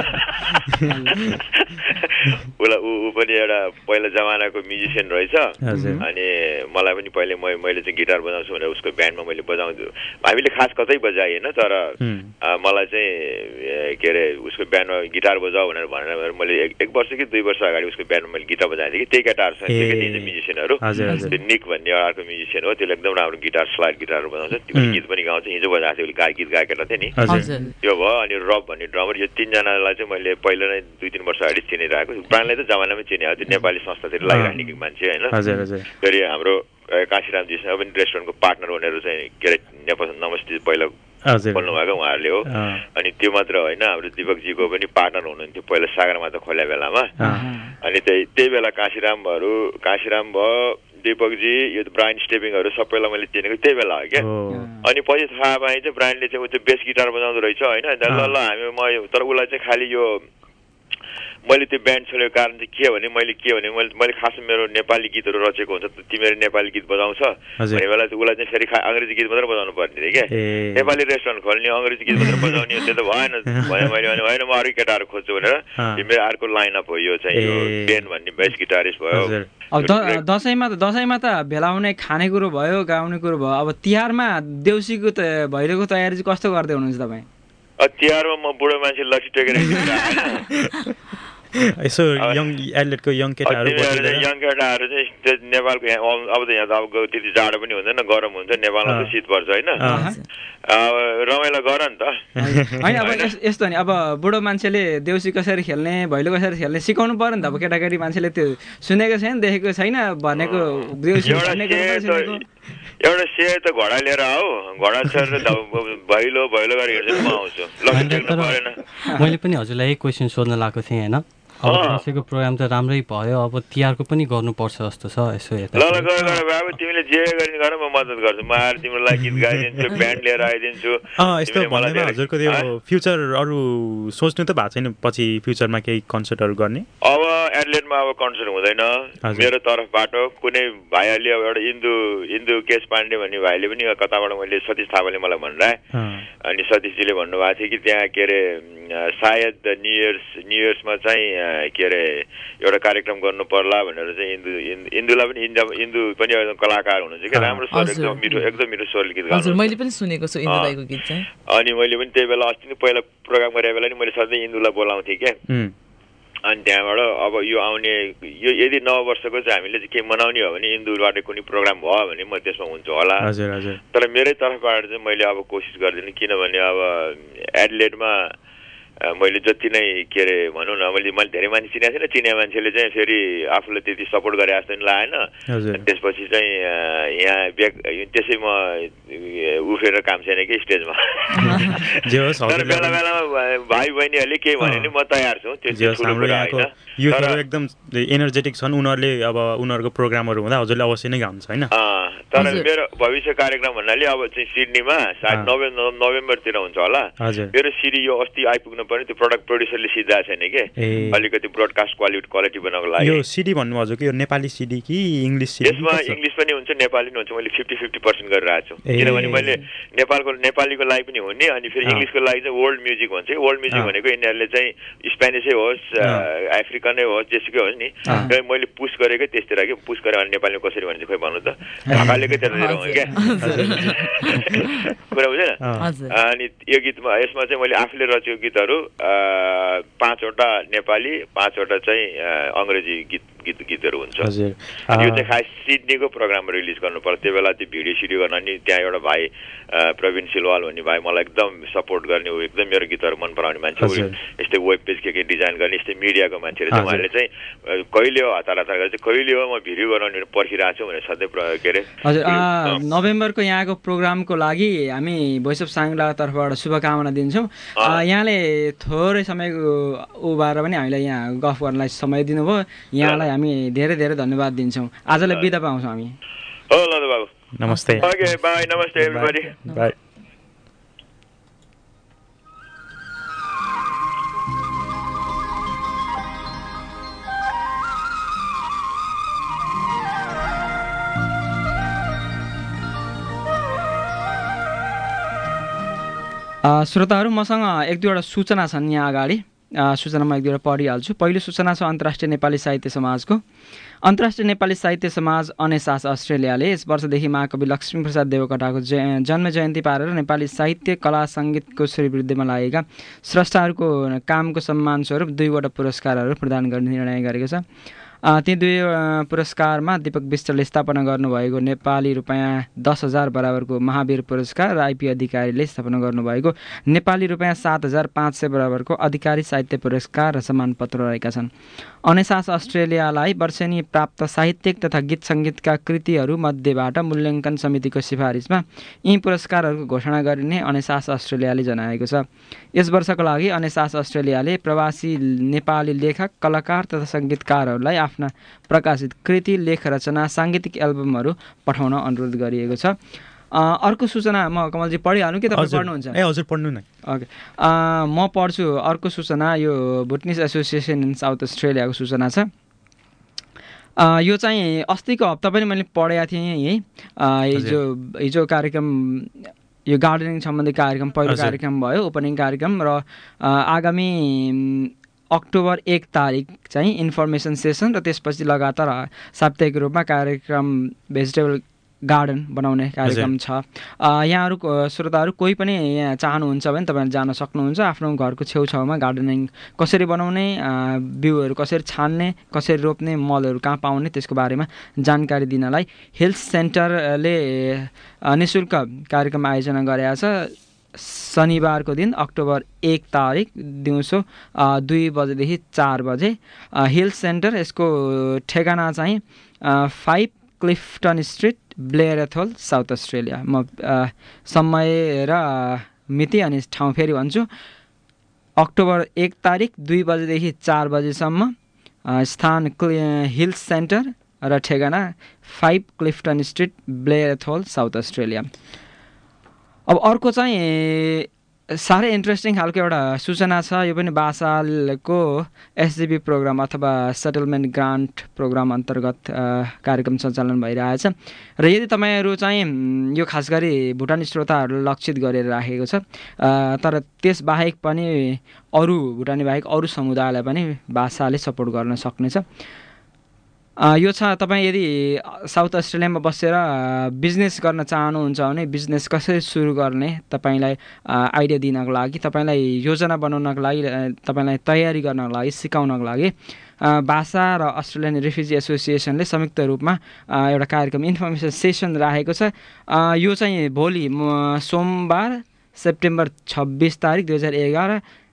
उसलाई ऊ पनि एउटा पहिला जमानाको म्युजिसियन रहेछ। अनि मलाई पनि पहिले म मैले चाहिँ गिटार बजाउँछु भनेर उसको ब्यान्डमा मैले बजाउँछु। हामीले खास कतै बजाएन, तर मलाई चाहिँ के अरे उसको ब्यान्डमा गिटार बजाऊ भनेर भनेर मैले एक वर्ष कि दुई वर्ष अगाडि उसको ब्यान्डमा मैले गिटार बजाएको थिएँ कि त्यही केटाहरूसँग म्युजिसियनहरू। त्यो निक भन्ने अर्को म्युजिसियन हो, त्यसले एकदम राम्रो गिटार स्लाइड गिटारहरू बजाउँछ, त्यो गीत पनि गाउँछ। हिजो बजाएको थियो उसले गीत गाएको थियो नि त्यो भयो। अनि रब भन्ने ड्रमर, यो तिनजनालाई चाहिँ मैले पहिला नै दुई तिन वर्ष अगाडि चिनिरहेको। प्राणलाई त जमानामै चिने, त्यो नेपाली संस्थातिर लागिराख्ने मान्छे होइन। फेरि हाम्रो काशीरामजीसँग पनि रेस्टुरेन्टको पार्टनर भनेर चाहिँ के अरे नेपाल नमस्ते पहिला खोल्नु भएको उहाँहरूले हो। अनि त्यो मात्र होइन, हाम्रो दिपकजीको पनि पार्टनर हुनुहुन्थ्यो पहिला सागरमाथा खोल्या बेलामा। अनि त्यही त्यही बेला काशीरामहरू काशीराम भयो, दीपकजी, यो ब्रान्ड स्टेपिङहरू सबैलाई मैले चिनेको त्यही बेला हो क्या। अनि पछि थाहा पाएँ चाहिँ ब्रान्डले चाहिँ ऊ त्यो बेस गिटार बजाउँदो रहेछ होइन। ल ल हामी म तर उसलाई चाहिँ खालि यो मैले त्यो ब्यान्ड छोडेको कारण चाहिँ के भने मैले के भने मैले मैले खास मेरो नेपाली गीतहरू रचेको हुन्छ, तिमीहरू नेपाली गीत बजाउँछ भने बेला चाहिँ उसलाई चाहिँ फेरि अङ्ग्रेजी गीत मात्रै बजाउनु पर्ने थियो क्या। नेपाली रेस्टुरेन्ट खोल्ने अङ्ग्रेजी गीत मात्रै बजाउने त्यो त भएन भने मैले भने होइन म अरू केटाहरू खोज्छु भनेर मेरो अर्को लाइनअप हो यो चाहिँ यो बेन भन्ने बेस गिटारिस्ट भयो। अब द दसैँमा त दसैँमा त भेला हुने खानेकुरो भयो गाउने कुरो भयो अब तिहारमा देउसीको त भैलोको तयारी चाहिँ कस्तो गर्दै हुनुहुन्छ तपाईँ तिहारमा म बुढो मान्छे लट्ठी टेकेर यसो यङ एथलेटको यङ केटाहरू यङ केटाहरू चाहिँ नेपालको यहाँ अब त यहाँ त अब त्यति जाडो पनि हुँदैन गरम हुन्छ नेपालमा त शीत पर्छ होइन रमाइलो गर नि त होइन अब यस्तो नि अब बुढो मान्छेले देउसी कसरी खेल्ने भैलो कसरी खेल्ने सिकाउनु पर्यो नि त अब केटाकेटी मान्छेले त्यो सुनेको छैन देखेको छैन भनेको देउसी एउटा सेयर त घोडा लिएर आऊ घोडा छोडेर भैलो भैलो गरेर हिँड्छु म आउँछु मैले पनि हजुरलाई एक क्वेसन सोध्न लागेको थिएँ होइन अब दसैँको प्रोग्राम त राम्रै भयो अब तिहारको पनि गर्नुपर्छ जस्तो छ यसो यता ल ल गर गर बाबु तिमीले जे गर्ने गर म मद्दत गर्छु म आएर तिम्रो लागि गीत गाइदिन्छु ब्यान्ड लिएर आइदिन्छु यस्तो भन्दैमा हजुरको त्यो फ्युचर अरू सोच्नु त भएको छैन पछि फ्युचरमा केही कन्सर्टहरू गर्ने अब एडलेटमा अब कन्सर्ट हुँदैन मेरो तर्फबाट कुनै भाइहरूले अब एउटा इन्दु इन्दु केश पाण्डे भन्ने भाइले पनि कताबाट मैले सतीश थापाले मलाई भन्नुभयो अनि सतीशजीले भन्नुभएको थियो कि त्यहाँ के अरे सायद न्यु इयर्स न्यु इयर्समा चाहिँ के अरे एउटा कार्यक्रम गर्नु पर्ला भनेर चाहिँ इन्दु इन्दुलाई पनि इन्दु पनि एकदम कलाकार हुनुहुन्छ कि राम्रो स्वर एकदम मिठो एकदम मिठो स्वरले गीत गाउनुहुन्छ मैले पनि सुनेको छु इन्दु दाइको गीत चाहिँ अनि मैले पनि त्यही बेला अस्ति नै पहिला प्रोग्राम गरेको बेला नि मैले सधैँ इन्दुलाई बोलाउँथेँ क्या अनि त्यहाँबाट अब यो आउने यो यदि नव वर्षको चाहिँ हामीले चाहिँ केही मनाउने हो भने इन्दुबाट कुनै प्रोग्राम भयो भने म त्यसमा हुन्छु होला तर मेरै तर्फबाट चाहिँ मैले अब कोसिस गर्दिनँ किनभने अब एडलेटमा मैले जति नै के अरे भनौँ न मैले मैले धेरै मान्छे चिनेको थिएन चिने मान्छेले चाहिँ फेरि आफूलाई त्यति सपोर्ट गरे जस्तो पनि लागेन त्यसपछि चाहिँ यहाँ ब्याक त्यसै म उफ्रेर काम छैन कि स्टेजमा तर बेला बेलामा भाइ बहिनीहरूले केही भन्यो भने म तयार छु त्यो युथहरू एकदम एनर्जेटिक छन् उनीहरूले अब उनीहरूको प्रोग्रामहरू हुँदा हजुरले अवश्य नै गाउनुहुन्छ होइन तर मेरो भविष्य कार्यक्रम भन्नाले अब चाहिँ सिडनीमा सायद नोभेम्बर नोभेम्बरतिर हुन्छ होला मेरो सिडी यो अस्ति आइपुग्नु पर्ने त्यो प्रडक्ट प्रड्युसरले सिधा छैन कि अलिकति ब्रोडकास्ट क्वालिटी क्वालिटी बनाउनको लागि यो सिडी भन्नु हजुर कि यो नेपाली सिडी कि इङ्ग्लिस सिडी यसमा इङ्ग्लिस पनि हुन्छ नेपाली पनि हुन्छ मैले फिफ्टी फिफ्टी पर्सेन्ट गरिरहेको छु किनभने मैले नेपालको नेपालीको लागि पनि हुने अनि फेरि इङ्ग्लिसको लागि चाहिँ वर्ल्ड म्युजिक भन्छ कि वर्ल्ड म्युजिक भनेको यिनीहरूले चाहिँ स्पेनिसै होस् अफ्रिकनै होस् जेसुकै होस् नि मैले पुस गरेकै त्यस्तै कि पुस गरेर भने नेपालीमा कसरी भन्छ खोइ भन्नु त ढाकालेकै त्यतातिर हो क्या कुरा बुझेन अनि यो गीतमा यसमा चाहिँ मैले आफूले रचेको गीतहरू पाँचवटा नेपाली पाँचवटा चाहिँ अङ्ग्रेजी गीत गीत गीतहरू हुन्छ यो चाहिँ खास सिडनीको प्रोग्राम रिलिज गर्नु पर्छ त्यो बेला त्यो भिडियो सिडियो गर्न नि त्यहाँ एउटा भाइ प्रवीण सिलवाल भन्ने भाइ मलाई एकदम सपोर्ट गर्ने ऊ एकदम मेरो गीतहरू मन पराउने मान्छे यस्तै वेब पेज के के डिजाइन गर्ने यस्तै मिडियाको मान्छेहरू चाहिँ उहाँहरूले चाहिँ कहिले हो हतार हतार गरेर चाहिँ कहिले हो म भिडियो बनाउने पर्खिरहेको छु भनेर सधैँ के अरे हजुर नोभेम्बरको यहाँको प्रोग्रामको लागि हामी भोइस अफ साङ्ग्ला तर्फबाट शुभकामना दिन्छौँ यहाँले थोरै समयको उभाएर पनि हामीलाई यहाँ गफ गर्नलाई समय दिनुभयो यहाँलाई हामी धेरै धेरै धन्यवाद दिन्छौँ आजलाई बिदा पाउँछौँ हामी हो ल बाबु नमस्ते ओके बाई नमस्ते एभ्रीबडी बाई श्रोताहरू मसँग एक दुईवटा सूचना छन् यहाँ अगाडि सूचनामा एक दुईवटा पढिहाल्छु पहिलो सूचना छ अन्तर्राष्ट्रिय नेपाली साहित्य समाजको अन्तर्राष्ट्रिय नेपाली साहित्य समाज अनेसास अस्ट्रेलियाले यस वर्षदेखि महाकवि लक्ष्मीप्रसाद देवकोटाको जय जन्म जयन्ती पारेर नेपाली साहित्य कला सङ्गीतको श्रीवृद्धिमा लागेका स्रष्टाहरूको कामको सम्मान स्वरूप दुईवटा पुरस्कारहरू प्रदान गर्ने निर्णय गरेको छ ती दुई पुरस्कारमा दीपक विष्टले स्थापना गर्नुभएको नेपाली रुपियाँ दस हजार बराबरको महावीर पुरस्कार र आइपी अधिकारीले स्थापना गर्नुभएको नेपाली रुपियाँ सात हजार पाँच सय बराबरको अधिकारी साहित्य पुरस्कार र सम्मानपत्र रहेका छन् अनेसास अस्ट्रेलियालाई वर्षेनी प्राप्त साहित्यिक तथा गीत सङ्गीतका कृतिहरू मध्येबाट मूल्याङ्कन समितिको सिफारिसमा यी पुरस्कारहरूको घोषणा गरिने अनेसास अस्ट्रेलियाले जनाएको छ यस वर्षको लागि अनेसास अस्ट्रेलियाले प्रवासी नेपाली लेखक कलाकार तथा सङ्गीतकारहरूलाई आफ्ना प्रकाशित कृति लेख रचना साङ्गीतिक एल्बमहरू पठाउन अनुरोध गरिएको छ अर्को सूचना म कमलजी पढिहाल्नु कि तपाईँ पढ्नुहुन्छ ए हजुर पढ्नु न ओके म पढ्छु अर्को सूचना यो भुटनिस एसोसिएसन इन साउथ अस्ट्रेलियाको सूचना छ यो चाहिँ अस्तिको हप्ता पनि मैले पढेको थिएँ है हिजो हिजो कार्यक्रम यो गार्डनिङ सम्बन्धी कार्यक्रम पहिलो कार्यक्रम भयो ओपनिङ कार्यक्रम र आगामी अक्टोबर एक तारिक चाहिँ इन्फर्मेसन सेसन र त्यसपछि लगातार साप्ताहिक रूपमा कार्यक्रम भेजिटेबल गार्डन बनाउने कार्यक्रम छ। यहाँहरू श्रोताहरू कोही पनि यहाँ चाहनुहुन्छ भने तपाईँहरू जान सक्नुहुन्छ। आफ्नो घरको छेउछाउमा गार्डनिङ कसरी बनाउने, बिउहरू कसरी छान्ने, कसरी रोप्ने, मलहरू कहाँ पाउने, त्यसको बारेमा जानकारी दिनलाई हेल्थ सेन्टरले निःशुल्क कार्यक्रम आयोजना गरेको छ। शनिबारको दिन अक्टोबर एक तारिक दिउँसो दुई बजेदेखि चार बजे हेल्थ सेन्टर, यसको ठेगाना चाहिँ five Clifton street, Blair Athol, South Australia. म समय र मिति अनि ठाउँ फेरि भन्छु। अक्टोबर एक तारिक दुई बजेदेखि चार बजेसम्म, स्थान हिल्स सेन्टर र ठेगाना five Clifton street, Blair Athol, South Australia. अब अर्को चाहिँ साह्रै इन्ट्रेस्टिङ खालको एउटा सूचना छ। यो पनि बासालको एसजिबी प्रोग्राम अथवा सेटलमेन्ट ग्रान्ट प्रोग्राम अन्तर्गत कार्यक्रम सञ्चालन भइरहेछ र यदि तपाईँहरू चाहिँ यो खास गरी भुटानी श्रोताहरूलाई लक्षित गरेर राखेको छ, तर त्यसबाहेक पनि अरू भुटानी बाहेक अरू समुदायलाई पनि बासाले सपोर्ट गर्न सक्नेछ। यो छ, तपाईँ यदि साउथ अस्ट्रेलियामा बसेर बिजनेस गर्न चाहनुहुन्छ भने बिजनेस कसरी सुरु गर्ने तपाईँलाई आइडिया दिनको लागि, तपाईँलाई योजना बनाउनको लागि, तपाईँलाई तयारी गर्नको लागि, सिकाउनको लागि भाषा र अस्ट्रेलियन रिफ्युजी एसोसिएसनले संयुक्त रूपमा एउटा कार्यक्रम इन्फर्मेसन सेसन राखेको छ। यो चाहिँ भोलि सोमबार सेप्टेम्बर छब्बिस तारिक दुई हजार एघार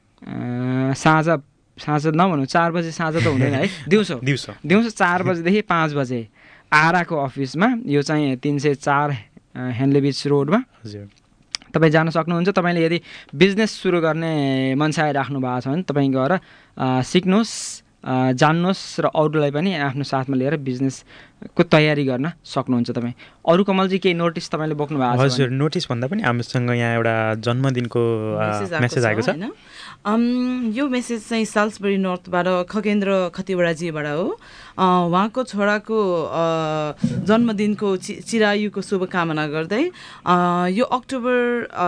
साँझ साँझ नभनौँ चार बजे, साँझ त हुँदैन है, दिउँसो दिउँसो दिउँसो चार बजेदेखि पाँच बजे आराको अफिसमा, यो चाहिँ तिन सय चार हेनले बिच रोडमा तपाईँ जान सक्नुहुन्छ। तपाईँले यदि बिजनेस सुरु गर्ने मनसाय राख्नु भएको छ भने तपाईँ गएर सिक्नुहोस्, जान्नुहोस् र अरूलाई पनि आफ्नो साथमा लिएर बिजनेसको तयारी गर्न सक्नुहुन्छ। तपाईँ अरू कमलजी केही नोटिस तपाईँले बोक्नु भएको छ? हजुर, नोटिस भन्दा पनि हामीसँग यहाँ एउटा जन्मदिनको मेसेज आएको छ। यो मेसेज चाहिँ साल्सबरी नर्थबाट खगेन्द्र खतिवडाजीबाट हो। उहाँको छोराको जन्मदिनको चि चिरायुको शुभकामना गर्दै यो अक्टोबर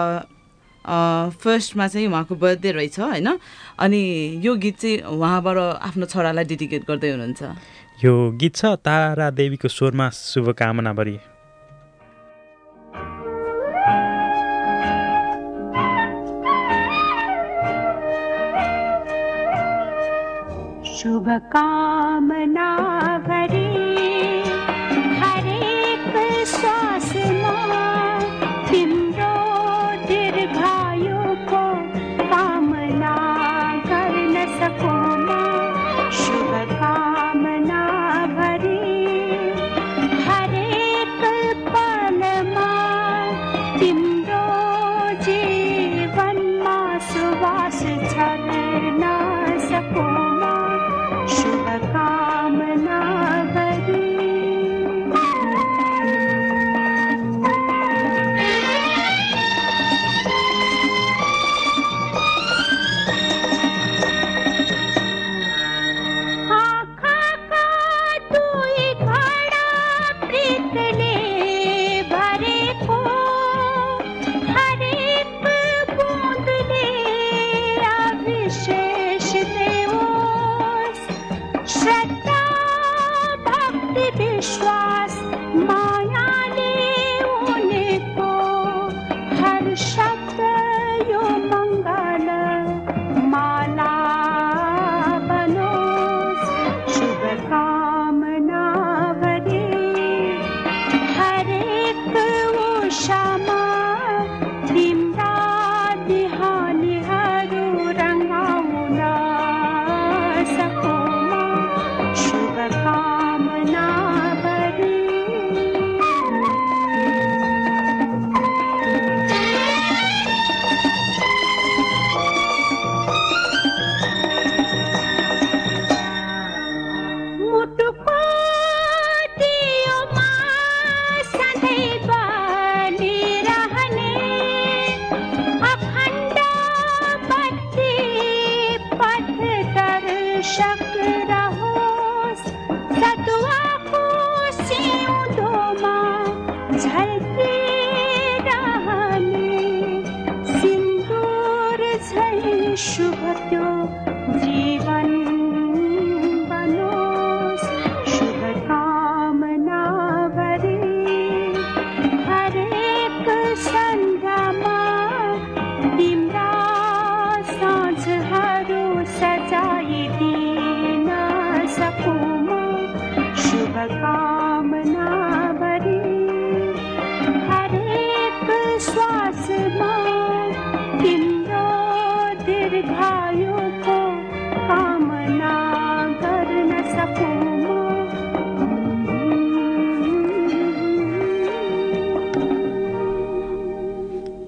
फर्स्टमा चाहिँ उहाँको बर्थडे रहेछ होइन, अनि यो गीत चाहिँ उहाँबाट आफ्नो छोरालाई डेडिकेट गर्दै हुनुहुन्छ। यो गीत छ तारा देवीको स्वरमा शुभकामना भरी। शुभकामना भरी हरेक श्वासमा तिम्रो दीर्घायुको कामना गर्न सकौँ। शुभकामना भरी हरेक पलमा तिम्रो जीवनमा सुवास छर्न सकौँ। शुभकामना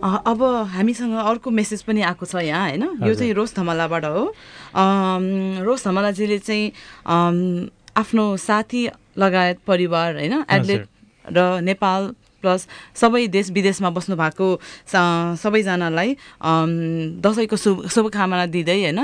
अब हामीसँग अर्को मेसेज पनि आएको छ यहाँ होइन, यो चाहिँ रोज धमलाबाट हो। रोज धमलाजीले चाहिँ आफ्नो साथी लगायत परिवार होइन एडलेट र नेपाल प्लस सबै देश विदेशमा बस्नु भएको सबैजनालाई दसैँको शुभ शुभकामना दिँदै होइन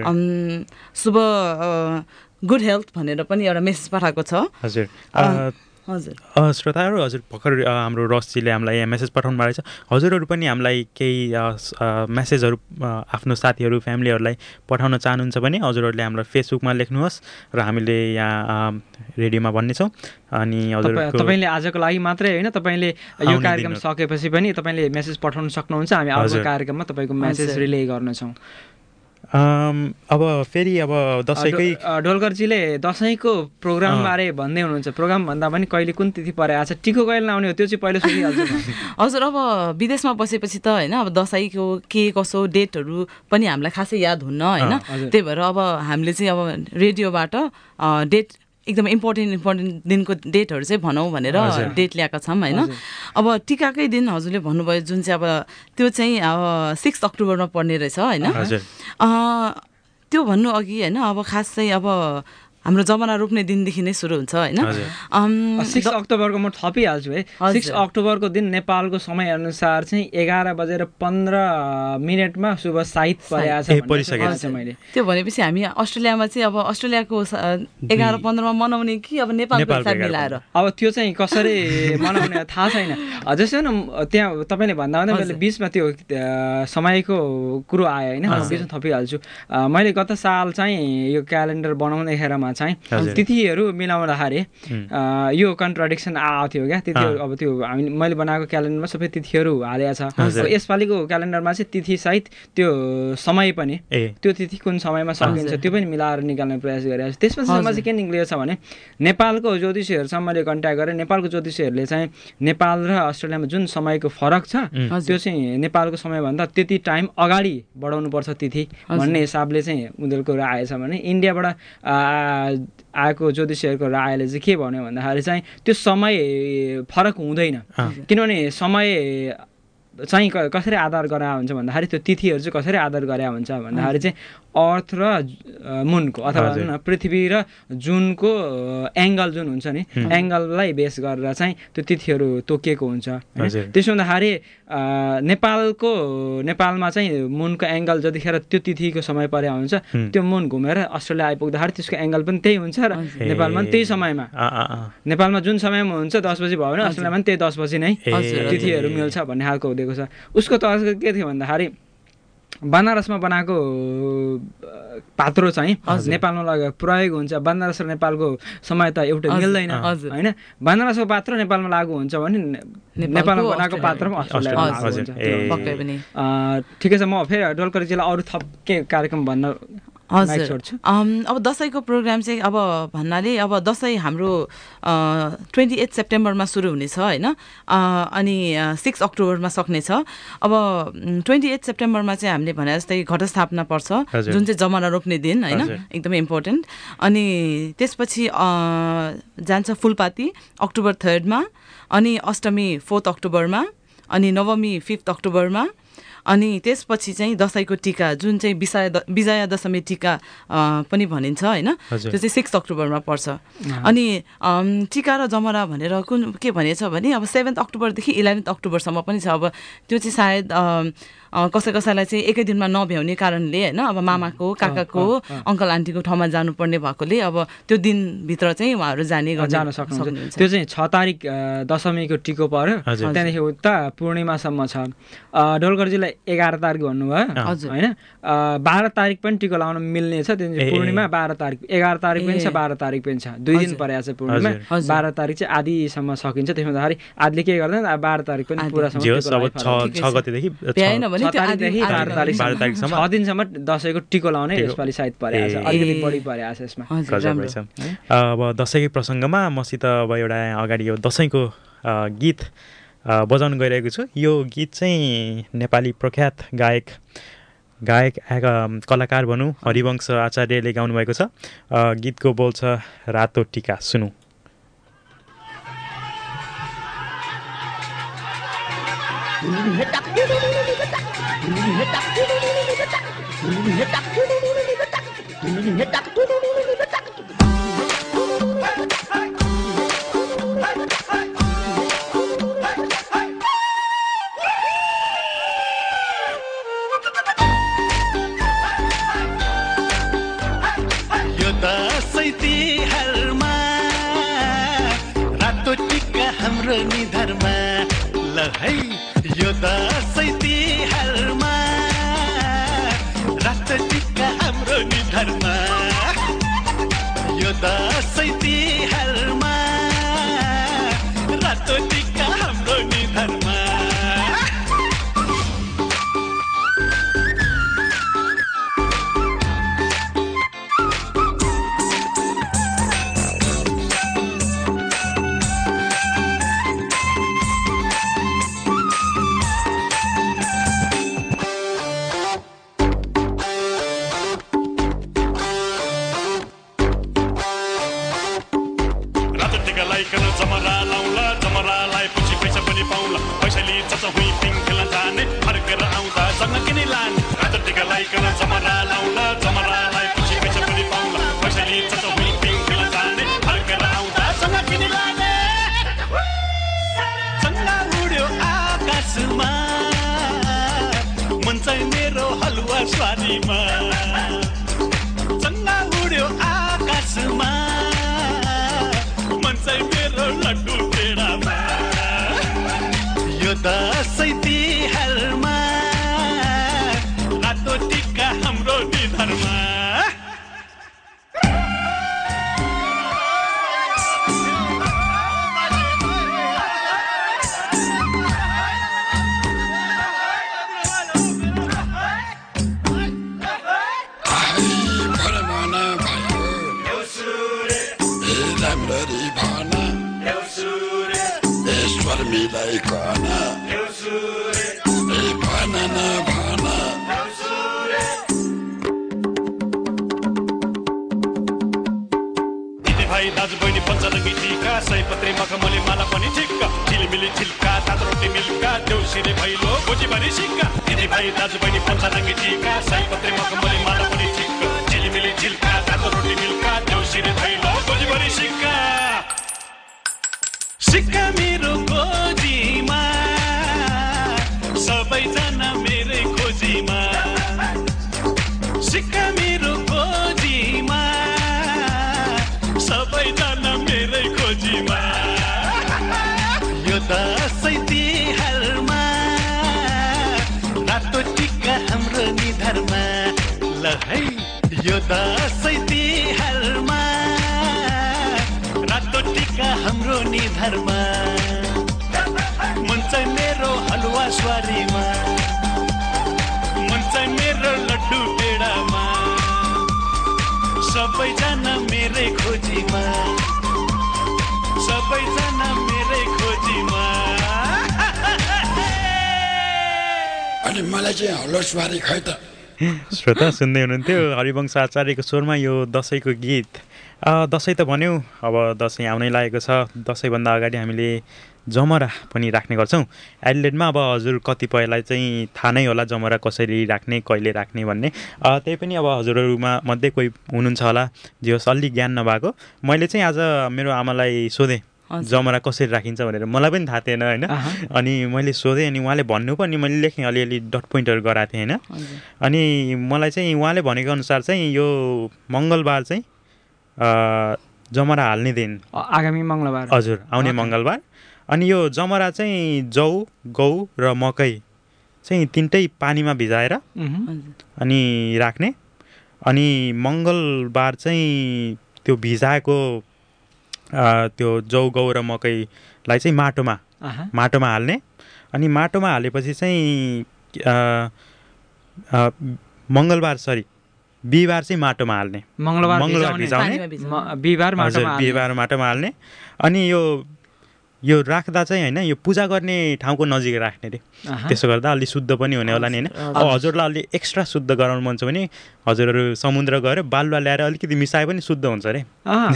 शुभ गुड हेल्थ भनेर पनि एउटा मेसेज पठाएको छ। हजुर हजुर श्रोताहरू, हजुर भर्खर हाम्रो रसजीले हामीलाई मेसेज पठाउनु भएको छ। हजुरहरू पनि हामीलाई केही मेसेजहरू आफ्नो साथीहरू फ्यामिलीहरूलाई पठाउन चाहनुहुन्छ भने हजुरहरूले हामीलाई फेसबुकमा लेख्नुहोस् र हामीले यहाँ रेडियोमा भन्नेछौँ। अनि हजुरको तपाईँले आजको लागि मात्रै होइन, तपाईँले यो कार्यक्रम सकेपछि पनि तपाईँले मेसेज पठाउन सक्नुहुन्छ। हामी अर्को कार्यक्रममा तपाईँको मेसेज रिले गर्नेछौँ। अब फेरि अब दसैँकै ढोलकरजीले दसैँको प्रोग्राम बारे भन्दै हुनुहुन्छ। प्रोग्राम भन्दा पनि कहिले कुन तिथि परेको छ, टिको कहिले आउने हो त्यो चाहिँ पहिलो सोधिहाल्छु। हजुर अब विदेशमा बसेपछि त होइन अब दसैँको के कसो डेटहरू पनि हामीलाई खासै याद हुन्न होइन, त्यही भएर अब हामीले चाहिँ अब रेडियोबाट डेट एकदम इम्पोर्टेन्ट इम्पोर्टेन्ट दिनको डेटहरू चाहिँ भनौँ भनेर डेट ल्याएका छौँ होइन। अब टिकाकै दिन हजुरले भन्नुभयो जुन चाहिँ अब त्यो चाहिँ अब सिक्स अक्टोबरमा पर्ने रहेछ होइन। त्यो भन्नु अघि होइन अब खास चाहिँ अब हाम्रो जमाना रोप्ने दिनदेखि नै सुरु हुन्छ होइन। सिक्स अक्टोबरको म थपिहाल्छु है। सिक्स अक्टोबरको दिन नेपालको समयअनुसार चाहिँ एघार बजेर पन्ध्र मिनटमा शुभ साहित परिसकेको छ मैले। त्यो भनेपछि हामी अस्ट्रेलियामा चाहिँ अब अस्ट्रेलियाको एघार पन्ध्रमा मनाउने कि अब नेपालको साथ मिलाएर अब त्यो चाहिँ कसरी मनाउने थाहा छैन। जस्तै न त्यहाँ तपाईँले भन्दा भन्दा मैले बिचमा त्यो समयको कुरो आयो होइन, बिचमा थपिहाल्छु। मैले गत साल चाहिँ यो क्यालेन्डर बनाउँदैखेरमा चाहिँ तिथिहरू मिलाउँदाखेरि यो कन्ट्राडिक्सन आएको थियो क्या। तिथिहरू अब त्यो हामी मैले बनाएको क्यालेन्डरमा सबै तिथिहरू हालेको छ। यसपालिको क्यालेन्डरमा चाहिँ तिथि सहित त्यो समय पनि त्यो तिथि कुन समयमा सकिन्छ त्यो पनि मिलाएर निकाल्ने प्रयास गरिरहेको छ। त्यसपछि म चाहिँ के निक्लिएको छ भने नेपालको ज्योतिषीहरूसँग मैले कन्ट्याक्ट गरेँ। नेपालको ज्योतिषीहरूले चाहिँ नेपाल र अस्ट्रेलियामा जुन समयको फरक छ त्यो चाहिँ नेपालको समयभन्दा त्यति टाइम अगाडि बढाउनुपर्छ तिथि भन्ने हिसाबले चाहिँ उनीहरूको राय छ भने इन्डियाबाट आएको ज्योतिषीहरूको रायले चाहिँ के भन्यो भन्दाखेरि चाहिँ त्यो समय फरक हुँदैन, किनभने समय चाहिँ कसरी आधार गरे हुन्छ भन्दाखेरि त्यो तिथिहरू चाहिँ कसरी आधार गरे हुन्छ भन्दाखेरि चाहिँ अर्थ र मुनको अथवा पृथ्वी र जुनको एङ्गल जुन हुन्छ नि एङ्गललाई बेस गरेर चाहिँ त्यो तिथिहरू तोकिएको हुन्छ। त्यसो हुँदाखेरि नेपालको नेपालमा चाहिँ मुनको एङ्गल जतिखेर त्यो तिथिको समय परे हुन्छ त्यो मुन घुमेर अस्ट्रेलिया आइपुग्दाखेरि त्यसको एङ्गल पनि त्यही हुन्छ र नेपालमा पनि त्यही समयमा नेपालमा जुन समयमा हुन्छ दस बजी भयो भने अस्ट्रेलियामा पनि त्यही दस बजी नै तिथिहरू मिल्छ भन्ने खालको हुँदिएको छ। उसको तर्क के थियो भन्दाखेरि बनारसमा बनाएको पात्रो चाहिँ नेपालमा लगेर प्रयोग हुन्छ। बनारस र नेपालको समय त एउटै मिल्दैन होइन। बनारसको पात्र नेपालमा लागु हुन्छ भने नेपालमा बनाएको पात्र पनि अस्ट्रेलियामा लागु हुन्छ। ठिकै छ, म फेरि ढोलकरजीलाई अरू थप के कार्यक्रम भन्न हजुर। अब दसैँको प्रोग्राम चाहिँ अब भन्नाले अब दसैँ हाम्रो ट्वेन्टी एट सेप्टेम्बरमा सुरु हुनेछ होइन, अनि सिक्स अक्टोबरमा सक्नेछ। अब ट्वेन्टी एट सेप्टेम्बरमा चाहिँ हामीले भने जस्तै घटस्थापना पर्छ जुन चाहिँ जमरा रोप्ने दिन होइन, एकदमै इम्पोर्टेन्ट। अनि त्यसपछि जान्छ फुलपाती अक्टोबर थर्डमा, अनि अष्टमी फोर्थ अक्टोबरमा, अनि नवमी फिफ्थ अक्टोबरमा, अनि त्यसपछि चाहिँ दसैँको टिका जुन चाहिँ विजया विजया दशमी टिका पनि भनिन्छ होइन, त्यो चाहिँ सिक्स अक्टोबरमा पर्छ। अनि टिका र जमरा भनेर कुन के भनेछ भने अब सेभेन्थ अक्टोबरदेखि इलेभेन्थ अक्टोबरसम्म पनि छ। अब त्यो चाहिँ सायद कसै कसैलाई चाहिँ एकै दिनमा नभ्याउने कारणले होइन अब मामाको काकाको अङ्कल आन्टीको ठाउँमा जानुपर्ने भएकोले अब त्यो दिनभित्र चाहिँ उहाँहरू जाने जान सक्नुहुन्छ। त्यो चाहिँ छ तारिक दशमीको टिको पर्यो, त्यहाँदेखि उता पूर्णिमासम्म छ। ढोलकरजीलाई एघार तारिक भन्नुभयो होइन, बाह्र तारिक पनि टिको लाउन मिल्ने छ। त्यो पूर्णिमा बाह्र तारिक एघार तारिक पनि छ, बाह्र तारिक पनि छ, दुई दिन परेको छ पूर्णिमा। बाह्र तारिक चाहिँ आदिसम्म सकिन्छ। त्यसो हुँदाखेरि आदिले के गर्दैन बाह्र तारिक पनि पुरासम्म छ दिनसम्म दसैँको टिको लाउने यसपालि सायद परेको छ, अलिकति बढी परेको छ यसमा। अब दसैँकै प्रसङ्गमा मसित अब एउटा अगाडि यो दसैँको गीत बजाउनु गइरहेको छु। यो गीत चाहिँ नेपाली प्रख्यात गायक गायक कलाकार भनौँ हरिवंश आचार्यले गाउनुभएको छ। गीतको बोल छ रातो टिका, सुनौ। यो दसैँ तिहारमा रातो टिका हाम्रो निधारमा ल है यो दसैँ तिहारमा रातो टिका हाम्रो निधारमा यो दसैँ तिहारमा रातो टिका हाम्रो निधारमा जमरा लाउला जमरा लाएपछि पैसा पनि पाउला पैसाले चचा हुई पिङ खेल्न जाने फर्केर आउँदा सँग किनी लाने रातो टिका लाइकन जमरा लाउला जमरा लाएपछि पैसा पनि पाउला पैसाले चचा हुई पिङ खेल्न जाने फर्केर आउँदा सँग किनी लाने चङ्गा उड्यो आकाशमा मन चाहिँ मेरो हलुवा स्वारीमा चङ्गा उड्यो आकाशमा लड्डु पेडामा यो दसैँ तिहारमा रातो टिका हाम्रो निधारमा मिलाई खाना ए भाना न भाना दिदी भाइ दाजु बहिनी पञ्चरङ्गी टिका सयपत्री मखमली माला पनि ठिक्का झिलिमिली छिल्का तातो रोटी मिल्का देउसिरे भैलो भोजिभरि सिक्का दिदी भाइ दाजु बहिनी पञ्चरङ्गी टिका सयपत्री मखमली माला पनि ठिक्का झिलिमिली छिल्का तातो रोटी मिल्का देउसिरे भैलो भोजिभरि सिक्का सिक्का मेरो खोजीमा सबैजना मेरै खोजीमा सिक्का मेरो खोजीमा सबैजना मेरै खोजीमा यो दसैँ तिहारमा रातो टिका हाम्रो निधारमा ल है यो दसैँ तिहारमा रातो टिका हाम्रो निधारमा मन चाहिँ मेरो हलुवा स्वारीमा मन चाहिँ मेरो लड्डु पेडामा सबैजना मेरै खोजीमा सबैजना मेरै खोजीमा अनि मलाई चाहिँ हलो स्वारी खै त श्रोता सुन्दै हुनुहुन्थ्यो हरिवंश आचार्यको स्वरमा यो दसैँको गीत। दसैँ त भन्यौँ, अब दसैँ आउनै लागेको छ। दसैँभन्दा अगाडि हामीले जमरा पनि राख्ने गर्छौँ एडिलेडमा। अब हजुर कतिपयलाई चाहिँ थाहा नै होला जमरा कसरी राख्ने, कहिले राख्ने भन्ने। त्यही पनि अब हजुरहरूमा मध्ये कोही हुनुहुन्छ होला जे होस् अलि ज्ञान नभएको। मैले चाहिँ आज मेरो आमालाई सोधेँ जमरा कसरी राखिन्छ भनेर, मलाई पनि थाहा थिएन होइन। अनि मैले सोधेँ, अनि उहाँले भन्नु पनि मैले लेखेँ, अलिअलि डट पोइन्टहरू गराएको थिएँ होइन। अनि मलाई चाहिँ उहाँले भनेको अनुसार चाहिँ यो मङ्गलबार चाहिँ जमरा हाल्ने दिन, आगामी मङ्गलबार, हजुर आउने मङ्गलबार। अनि यो जमरा चाहिँ जौ, गहुँ र मकै चाहिँ तिनटै पानीमा भिजाएर अनि राख्ने। अनि मङ्गलबार चाहिँ त्यो भिजाएको त्यो जौ, गहुँ र मकैलाई चाहिँ माटोमा माटोमा हाल्ने। अनि माटोमा हालेपछि चाहिँ मङ्गलबार सरी बिहिबार चाहिँ माटोमा हाल्ने। मङ्गलबार मङ्गलबार भिजाउने, बिहिबार हजुर बिहिबार माटोमा हाल्ने। अनि यो यो राख्दा चाहिँ होइन यो पूजा गर्ने ठाउँको नजिक राख्ने रे त्यसो गर्दा अलि शुद्ध पनि हुने होला नि होइन अब हजुरलाई अलि एक्स्ट्रा शुद्ध गराउनु मन छ भने हजुरहरू समुद्र गएर बालुवा ल्याएर अलिकति मिसाए पनि शुद्ध हुन्छ अरे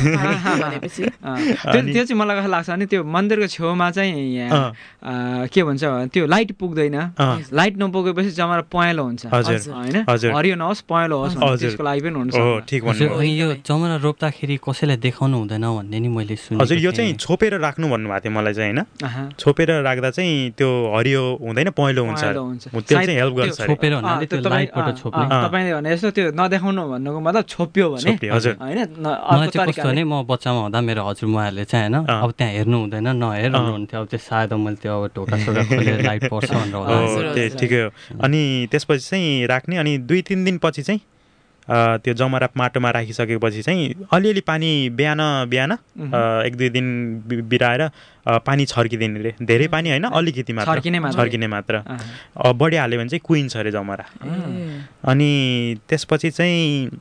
त्यो चाहिँ मलाई कस्तो लाग्छ भने त्यो मन्दिरको छेउमा चाहिँ के भन्छ त्यो लाइट पुग्दैन लाइट नपुगेपछि जमारा पहेँलो हुन्छ होइन हरियो नहोस् पहेँलो होस् त्यसको लागि पनि हुन्छ ठिक भन्नु यो जमरा रोप्दाखेरि कसैलाई देखाउनु हुँदैन भन्ने नि मैले सुने हजुर यो चाहिँ छोपेर राख्नु भन्नुभएको थियो मलाई चाहिँ होइन छोपेर राख्दा चाहिँ त्यो हरियो हुँदैन पहेँलो हुन्छ त्यो चाहिँ हेल्प गर्छ छोपेर भन्नाले त्यो लाइटबाट छोप्ने तपाईले भने जस्तो त्यो नदेखाउनु भन्नुको मतलब छोप्यो भने हजुर हैन मलाई चाहिँ कस्तो भने म बच्चामा हुँदा मेरो हजुरमुवाहरूले चाहिँ होइन अब त्यहाँ हेर्नु हुँदैन नहेर भन्नुहुन्थ्यो अब चाहिँ सायद मैले त्यो अब ढोका सोका खोलेर लाइट पर्छ भनेर होला ठिकै हो अनि त्यसपछि चाहिँ राख्ने अनि दुई तिन दिन पछि चाहिँ त्यो जमरा माटोमा राखिसकेपछि चाहिँ अलिअलि पानी बिहान बिहान एक दुई दिन बिराएर पानी छर्किदिने रे धेरै पानी होइन अलिकति मात्र छर्किने मात्र बढी हाल्यो भने चाहिँ कुहिन्छ अरे जमरा अनि त्यसपछि चाहिँ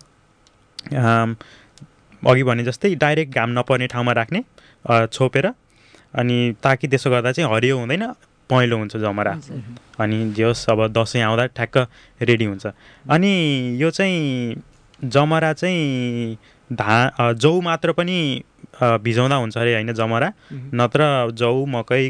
अघि भने जस्तै डाइरेक्ट घाम नपर्ने ठाउँमा राख्ने छोपेर अनि ताकि त्यसो गर्दा चाहिँ हरियो हुँदैन पहेँलो हुन्छ जमरा अनि जे होस् अब दसैँ आउँदा ठ्याक्क रेडी हुन्छ अनि यो चाहिँ जमरा चाहिँ धा जौ मात्र पनि भिजाउँदा हुन्छ अरे होइन जमरा नत्र जौ मकै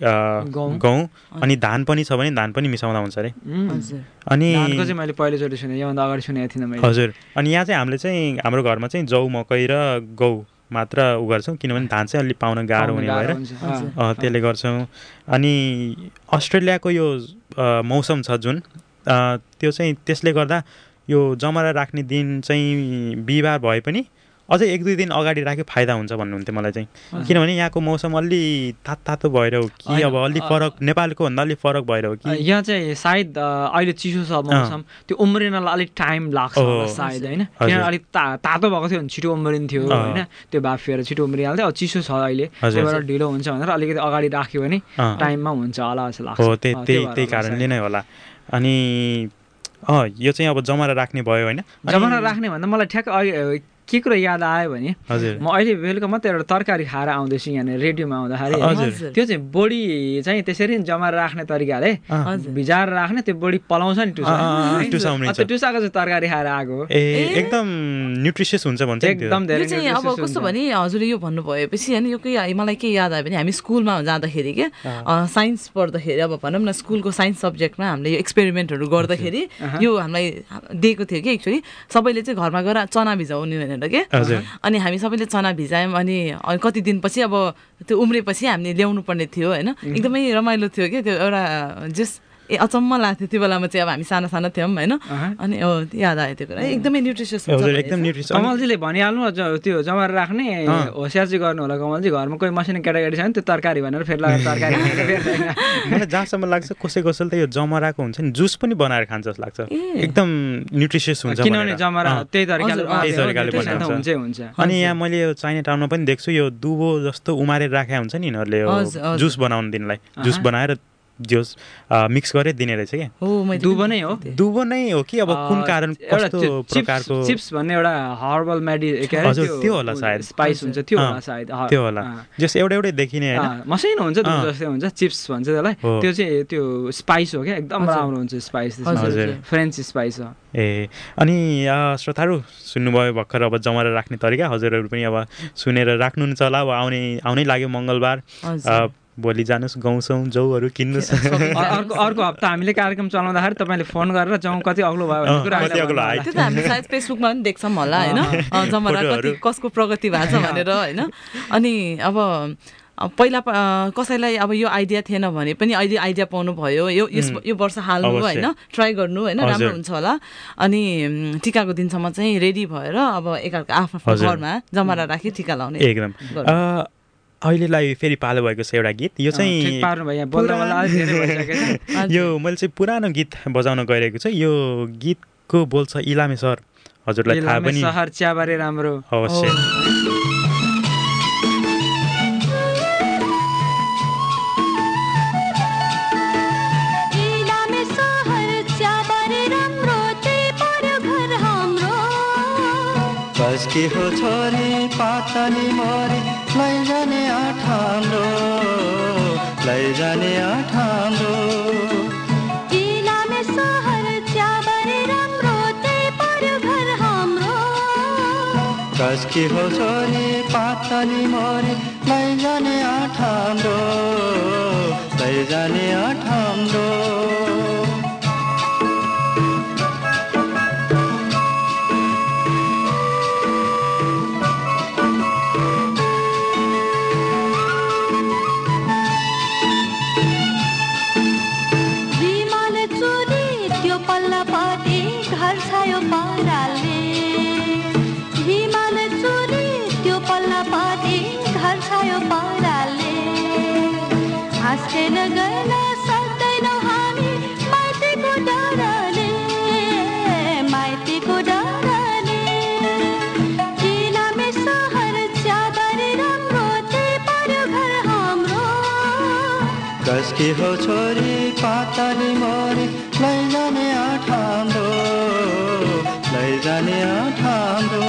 गहुँ अनि धान पनि छ भने धान पनि मिसाउँदा हुन्छ अरे अनि मैले पहिलोचोटि सुने योभन्दा अगाडि सुनेको थिइनँ मैले हजुर अनि यहाँ चाहिँ हामीले चाहिँ हाम्रो घरमा चाहिँ जौ मकै र गहुँ मात्र उ गर्छौँ किनभने धान चाहिँ अलि पाउन गाह्रो हुने भएर त्यसले गर्छौँ अनि अस्ट्रेलियाको यो मौसम छ जुन त्यो चाहिँ त्यसले गर्दा यो जमरा राख्ने दिन चाहिँ बिहिबार भए पनि अझै एक दुई दिन अगाडि राख्यो फाइदा हुन्छ भन्नुहुन्थ्यो मलाई चाहिँ किनभने यहाँको मौसम अलि तातो तातो भएर हो कि अब अलि फरक नेपालको भन्दा अलिक फरक भएर हो कि यहाँ चाहिँ सायद अहिले चिसो छ मौसम त्यो उम्रिनलाई अलिक टाइम लाग्छ सायद होइन किनभने अलिक तातो भएको थियो भने छिटो उम्रिन्थ्यो होइन त्यो बाफिएर छिटो उम्रिहाल्थ्यो अब चिसो छ अहिले त्यही भएर ढिलो हुन्छ भनेर अलिकति अगाडि राख्यो भने टाइममा हुन्छ होला जस्तो लाग्छ हो त्यही त्यही कारणले नै होला अनि अँ यो चाहिँ अब जमरा राख्ने भयो होइन जमरा राख्ने भन्दा मलाई ठ्याक्क के कुरा याद आयो भने म अहिले बेलुका मात्रै एउटा तरकारी खाएर आउँदैछु यहाँनिर रेडियोमा आउँदाखेरि त्यो चाहिँ बोडी चाहिँ त्यसरी जमाएर राख्ने तरिकाले भिजाएर राख्ने त्यो बोडी पलाउँछ नि टुसा त्यो टुसाको चाहिँ तरकारी खाएर आएको एकदम न्युट्रिसियस हुन्छ भन्छ एकदम धेरै चाहिँ अब कस्तो भने हजुरले यो भन्नु भएपछि अनि यो के मलाई के याद आयो भने हामी स्कुलमा जाँदाखेरि के साइन्स पढ्दाखेरि अब भनौँ न स्कुलको साइन्स सब्जेक्टमा हामीले यो एक्सपेरिमेन्टहरू गर्दाखेरि यो हामीलाई दिएको थियो कि एक्चुअली सबैले चाहिँ घरमा गएर चना भिजाउने भनेर के अनि हामी सबैले चना भिजायौँ अनि कति दिनपछि अब त्यो उम्रेपछि हामीले ल्याउनु पर्ने थियो होइन एकदमै रमाइलो थियो कि त्यो एउटा जस ए अचम्म लाग्थ्यो त्यो बेलामा चाहिँ अब हामी सानो सानो थियौँ होइन अनि याद आयो त्यो कुरा एकदमै न्युट्रिसियस एकदम न्युट्रिसियस कमलजीले भनिहाल्नु त्यो जमाएर राख्ने होसियार चाहिँ गर्नु होला कमलजी घरमा कोही मसिनो केटाकेटी छ नि त्यो तरकारी भनेर फेरि लगाएर तरकारी मलाई जहाँसम्म लाग्छ कसै कसैले त यो जमराको हुन्छ नि जुस पनि बनाएर खान्छ जस्तो लाग्छ एकदम न्युट्रिसियस हुन्छ किनभने जमरा त्यही तरिकाले हुन्छ हुन्छ अनि यहाँ मैले यो चाइना टाउनमा पनि देख्छु यो दुबो जस्तो उमारेर राखेको हुन्छ नि यिनीहरूले यो जुस बनाउनु दिनलाई जुस बनाएर जोस मिक्स गरेर दिने रहेछ क्या दुबो नै हो दुबो नै हो कि अब कुन कारण कस्तो प्रकारको चिप्स भन्ने एउटा हर्बल मेडि हजुर त्यो होला सायद स्पाइस हुन्छ त्यो होला सायद त्यो होला जस एउटा एउटै देखिने हैन मसिनो हुन्छ दुबो जस्तै हुन्छ चिप्स भन्छ त्यसलाई त्यो चाहिँ त्यो स्पाइस हो क्या एकदम राम्रो हुन्छ स्पाइस हजुर फ्रेन्च स्पाइस हो ए अनि श्रोताहरू सुन्नुभयो भर्खर अब जमरा राख्ने तरिका हजुरहरू पनि अब सुनेर राख्नुहुन्छ होला अब आउने आउनै लाग्यो मङ्गलबार भोलि जानुहोस् गाउँछौँ जौहरू किन्नुहोस् अर्को अर्को हप्ता हामीले कार्यक्रम चलाउँदाखेरि तपाईँले फोन गरेर जाउँ कति अग्लो भयो भन्ने कुरा त्यो त हामी सायद फेसबुकमा पनि देख्छौँ होला होइन जमरा कति कसको प्रगति भएको छ भनेर होइन अनि अब पहिला कसैलाई अब यो आइडिया थिएन भने पनि अहिले आइडिया पाउनु भयो यो यो वर्ष हाल्नु होइन ट्राई गर्नु होइन राम्रो हुन्छ होला अनि टिकाको दिनसम्म चाहिँ रेडी भएर अब एकअर्का आफ्नो घरमा जमरा राखी टिका लाउने एकदम अहिलेलाई फेरि पालो भएको छ एउटा गीत यो चाहिँ यो मैले चाहिँ पुरानो गीत बजाउन गइरहेको छु यो गीतको बोल छ इलामे सहर हजुरलाई थाहा पनि सहर च्याबारे राम्रो अवश्य के हो छोरी पातनी मोरी लैजाने आँट हाम्रो लैजाने आँट हाम्रो इलामे सहर च्याबारी राम्रो त्यही पर्यो घर हाम्रो कसकी हो छोरी पातली मोरी लैजाने आँट हाम्रो लैजाने आँट हाम्रो गर्न सक्दैनौँ हामी माइतीको डरले माइतीको डरले इलामे सहर च्याबारी राम्रो त्यही पर्यो घर हाम्रो कसकी हो छोरी पातली मोरी लैजाने आँट हाम्रो लैजाने आँट हाम्रो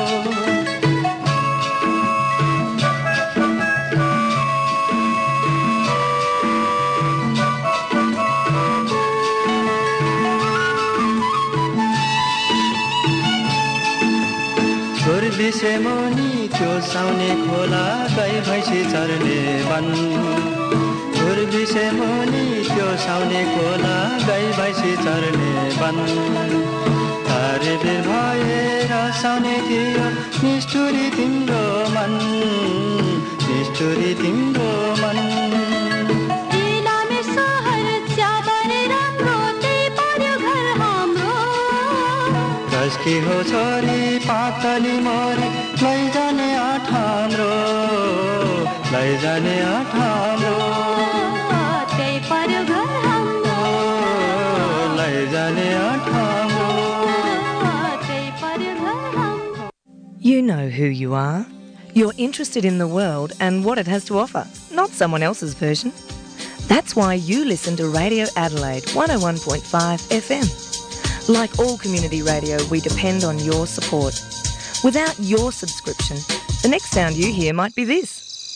बिसे मुनि त्यो साउने खोला गाई भैँसी चर्ने वन धुर बिसे मुनि त्यो साउने खोला गाई भैँसी चर्ने वन तारे बिर भएर साउने थियो निष्ठुरी तिम्रो मन निष्ठुरी तिम्रो मन इलामे सहर च्याबारी राम्रो त्यही पर्यो घर हाम्रो कसकी हो छोरी पातली मोरी लैजाने आँट हाम्रो लैजाने आँट हाम्रो त्यही पर्यो घर हाम्रो लैजाने आँट हाम्रो त्यही पर्यो घर हाम्रो You know who you are. You're interested in the world and what it has to offer, not someone else's version. That's why you listen to Radio Adelaide one oh one point five F M. Like all community radio, we depend on your support. Without your subscription, the next sound you hear might be this.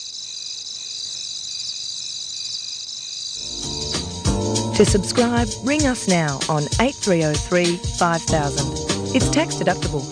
To subscribe, ring us now on eight three oh three five thousand. It's tax deductible.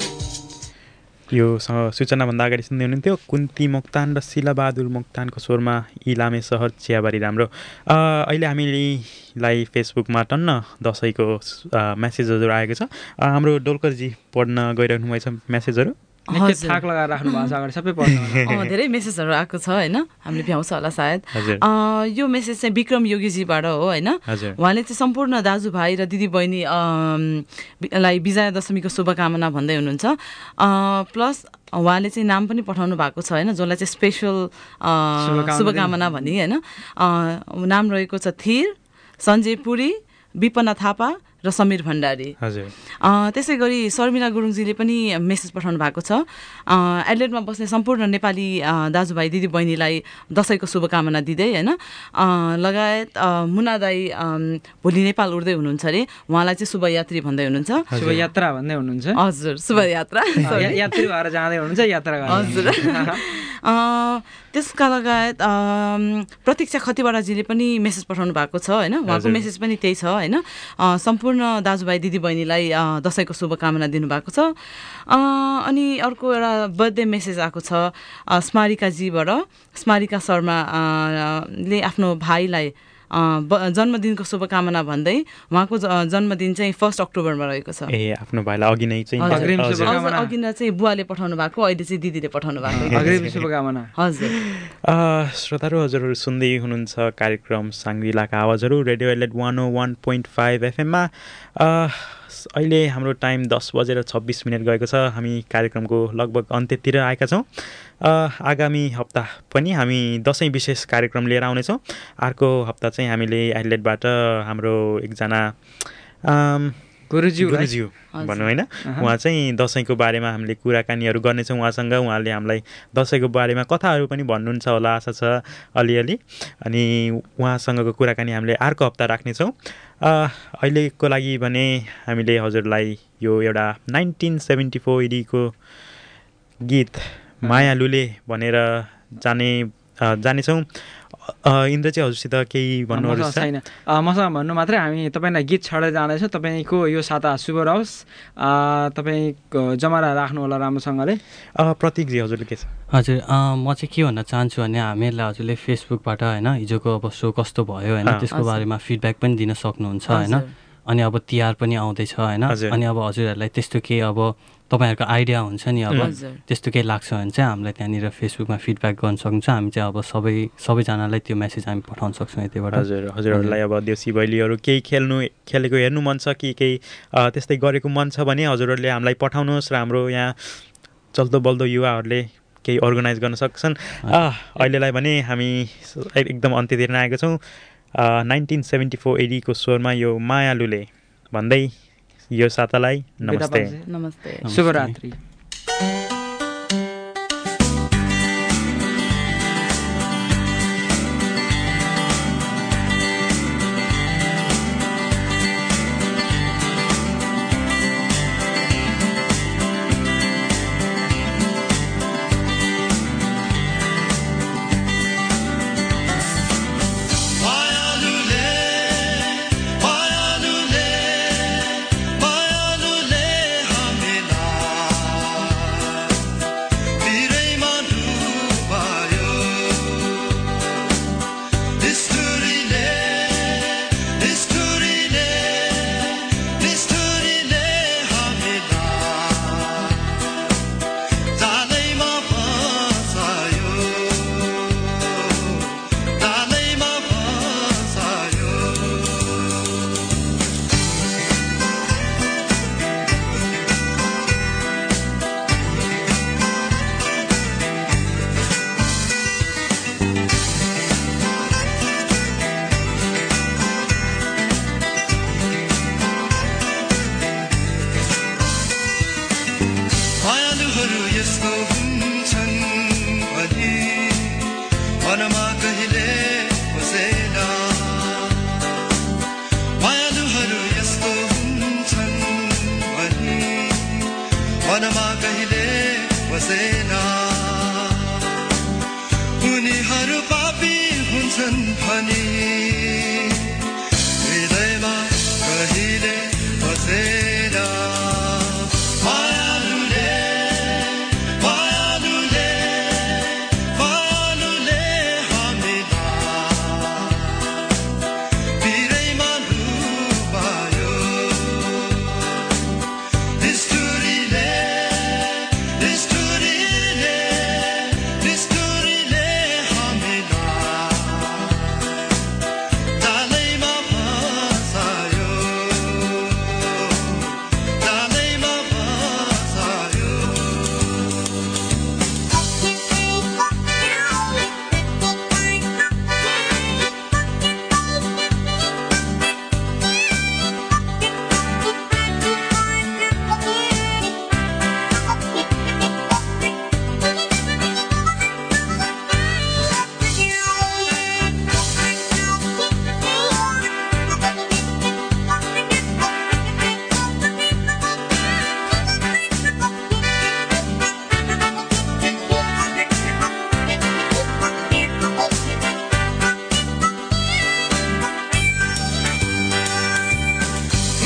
यो सूचनाभन्दा अगाडि सुन्दै हुनुहुन्थ्यो कुन्ती मोक्तान र शिलाबहादुर मोक्तानको स्वरमा इलामे सहर च्याबारी राम्रो। अहिले हामीलाई फेसबुकमा टन्न दसैँको मेसेजहरू आएको छ। हाम्रो डोलकरजी पढ्न गइरहनु भएछ मेसेजहरू थाक लगाएर राख्नु भएको छ अगाडि सबै पढ्नु धेरै मेसेजहरू आएको छ होइन हामीले भ्याउँछ होला सायद। यो मेसेज चाहिँ विक्रम योगीजीबाट हो होइन। उहाँले चाहिँ सम्पूर्ण दाजुभाइ र दिदीबहिनी लाई विजया दशमीको शुभकामना भन्दै हुनुहुन्छ। प्लस उहाँले चाहिँ नाम पनि पठाउनु भएको छ होइन, जसलाई चाहिँ स्पेसल शुभकामना भनी होइन। नाम रहेको छ थिर, सञ्जय पुरी, विपना थापा र समीर भण्डारी। त्यसै गरी शर्मिला गुरुङजीले पनि मेसेज पठाउनु भएको छ। एडलेटमा बस्ने सम्पूर्ण नेपाली दाजुभाइ दिदीबहिनीलाई दसैँको शुभकामना दिँदै होइन, लगायत मुना दाई भोलि नेपाल उड्दै हुनुहुन्छ अरे, उहाँलाई चाहिँ शुभयात्री भन्दै हुनुहुन्छ। शुभयात्रा भन्दै हुनुहुन्छ। हजुर शुभयात्रा, यात्री भएर जाँदै हुनुहुन्छ यात्रा गर्न। हजुर त्यसका लगायत प्रतीक्षा खतिवडाजीले पनि मेसेज पठाउनु भएको छ होइन, उहाँको मेसेज पनि त्यही छ होइन। सम्पूर्ण दाजुभाइ दिदीबहिनीलाई दसैँको शुभकामना दिनुभएको छ। अनि अर्को एउटा बर्थडे मेसेज आएको छ स्मारिकाजीबाट। स्मारिका शर्माले आफ्नो भाइलाई जन्मदिनको शुभकामना भन्दै उहाँको जन्मदिन चाहिँ फर्स्ट अक्टोबरमा रहेको छ। ए आफ्नो भाइलाई अघि नै चाहिँ अघि नै चाहिँ बुवाले पठाउनु भएको, अहिले चाहिँ दिदीले पठाउनु भएको अग्रिम शुभकामना। हजुर श्रोताहरू हजुरहरू सुन्दै हुनुहुन्छ कार्यक्रम साङ्ग्रिलाका आवाजहरू radio Adelaide one O one point five एफएममा। अहिले हाम्रो टाइम दस बजेर छब्बिस मिनट गएको छ। हामी कार्यक्रमको लगभग अन्त्यतिर आएका छौँ। आगामी हप्ता पनि हामी दसैँ विशेष कार्यक्रम लिएर आउनेछौँ। अर्को हप्ता चाहिँ हामीले एडलेटबाट हाम्रो एकजना गुरुज्यू गुरुज्यू भनौँ होइन, उहाँ चाहिँ दसैँको बारेमा हामीले कुराकानीहरू गर्नेछौँ उहाँसँग। उहाँले हामीलाई दसैँको बारेमा कथाहरू पनि भन्नुहुन्छ होला आशा छ अलिअलि। अनि उहाँसँगको कुराकानी हामीले अर्को हप्ता राख्नेछौँ। अहिलेको लागि भने हामीले हजुरलाई यो एउटा नाइन्टिन सेभेन्टी फोर इडीको गीत मायालुले भनेर जाने जानेछौँ। इन्द्र चाहिँ हजुरसित केही भन्नुहरू छ? छैन, मसँग भन्नु मात्रै, हामी तपाईँलाई गीत छाडेर जाँदैछौँ। तपाईँको यो साता शुभ रहोस्, तपाईँको जमरा राख्नु होला राम्रोसँगले। प्रतीकजी हजुरले के छ? हजुर, म चाहिँ के भन्न चाहन्छु भने हामीहरूलाई हजुरले फेसबुकबाट होइन हिजोको अब सो कस्तो भयो होइन त्यसको बारेमा फिडब्याक पनि दिन सक्नुहुन्छ होइन। अनि अब तिहार पनि आउँदैछ होइन, अनि अब हजुरहरूलाई त्यस्तो केही अब तपाईँहरूको आइडिया हुन्छ नि अब त्यस्तो केही लाग्छ भने चाहिँ हामीलाई त्यहाँनिर फेसबुकमा फिडब्याक गर्न सक्नुहुन्छ। हामी चाहिँ अब सबै सबैजनालाई त्यो मेसेज हामी पठाउन सक्छौँ यतिबाट। हजुर, हजुरहरूलाई अब देउसी भैलीहरू केही खेल्नु खेलेको हेर्नु मन छ कि केही त्यस्तै गरेको मन छ भने हजुरहरूले हामीलाई पठाउनुहोस् र हाम्रो यहाँ चल्दो बल्दो युवाहरूले केही अर्गनाइज गर्न सक्छन्। अहिलेलाई भने हामी एकदम अन्त्यतिर आएका छौँ। नाइन्टिन सेभेन्टी फोर एडीको स्वरमा यो मायालुले भन्दै यो सातालाई नमस्ते, नमस्ते, शुभरात्रि।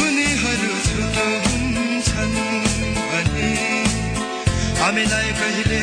हामीलाई कहिले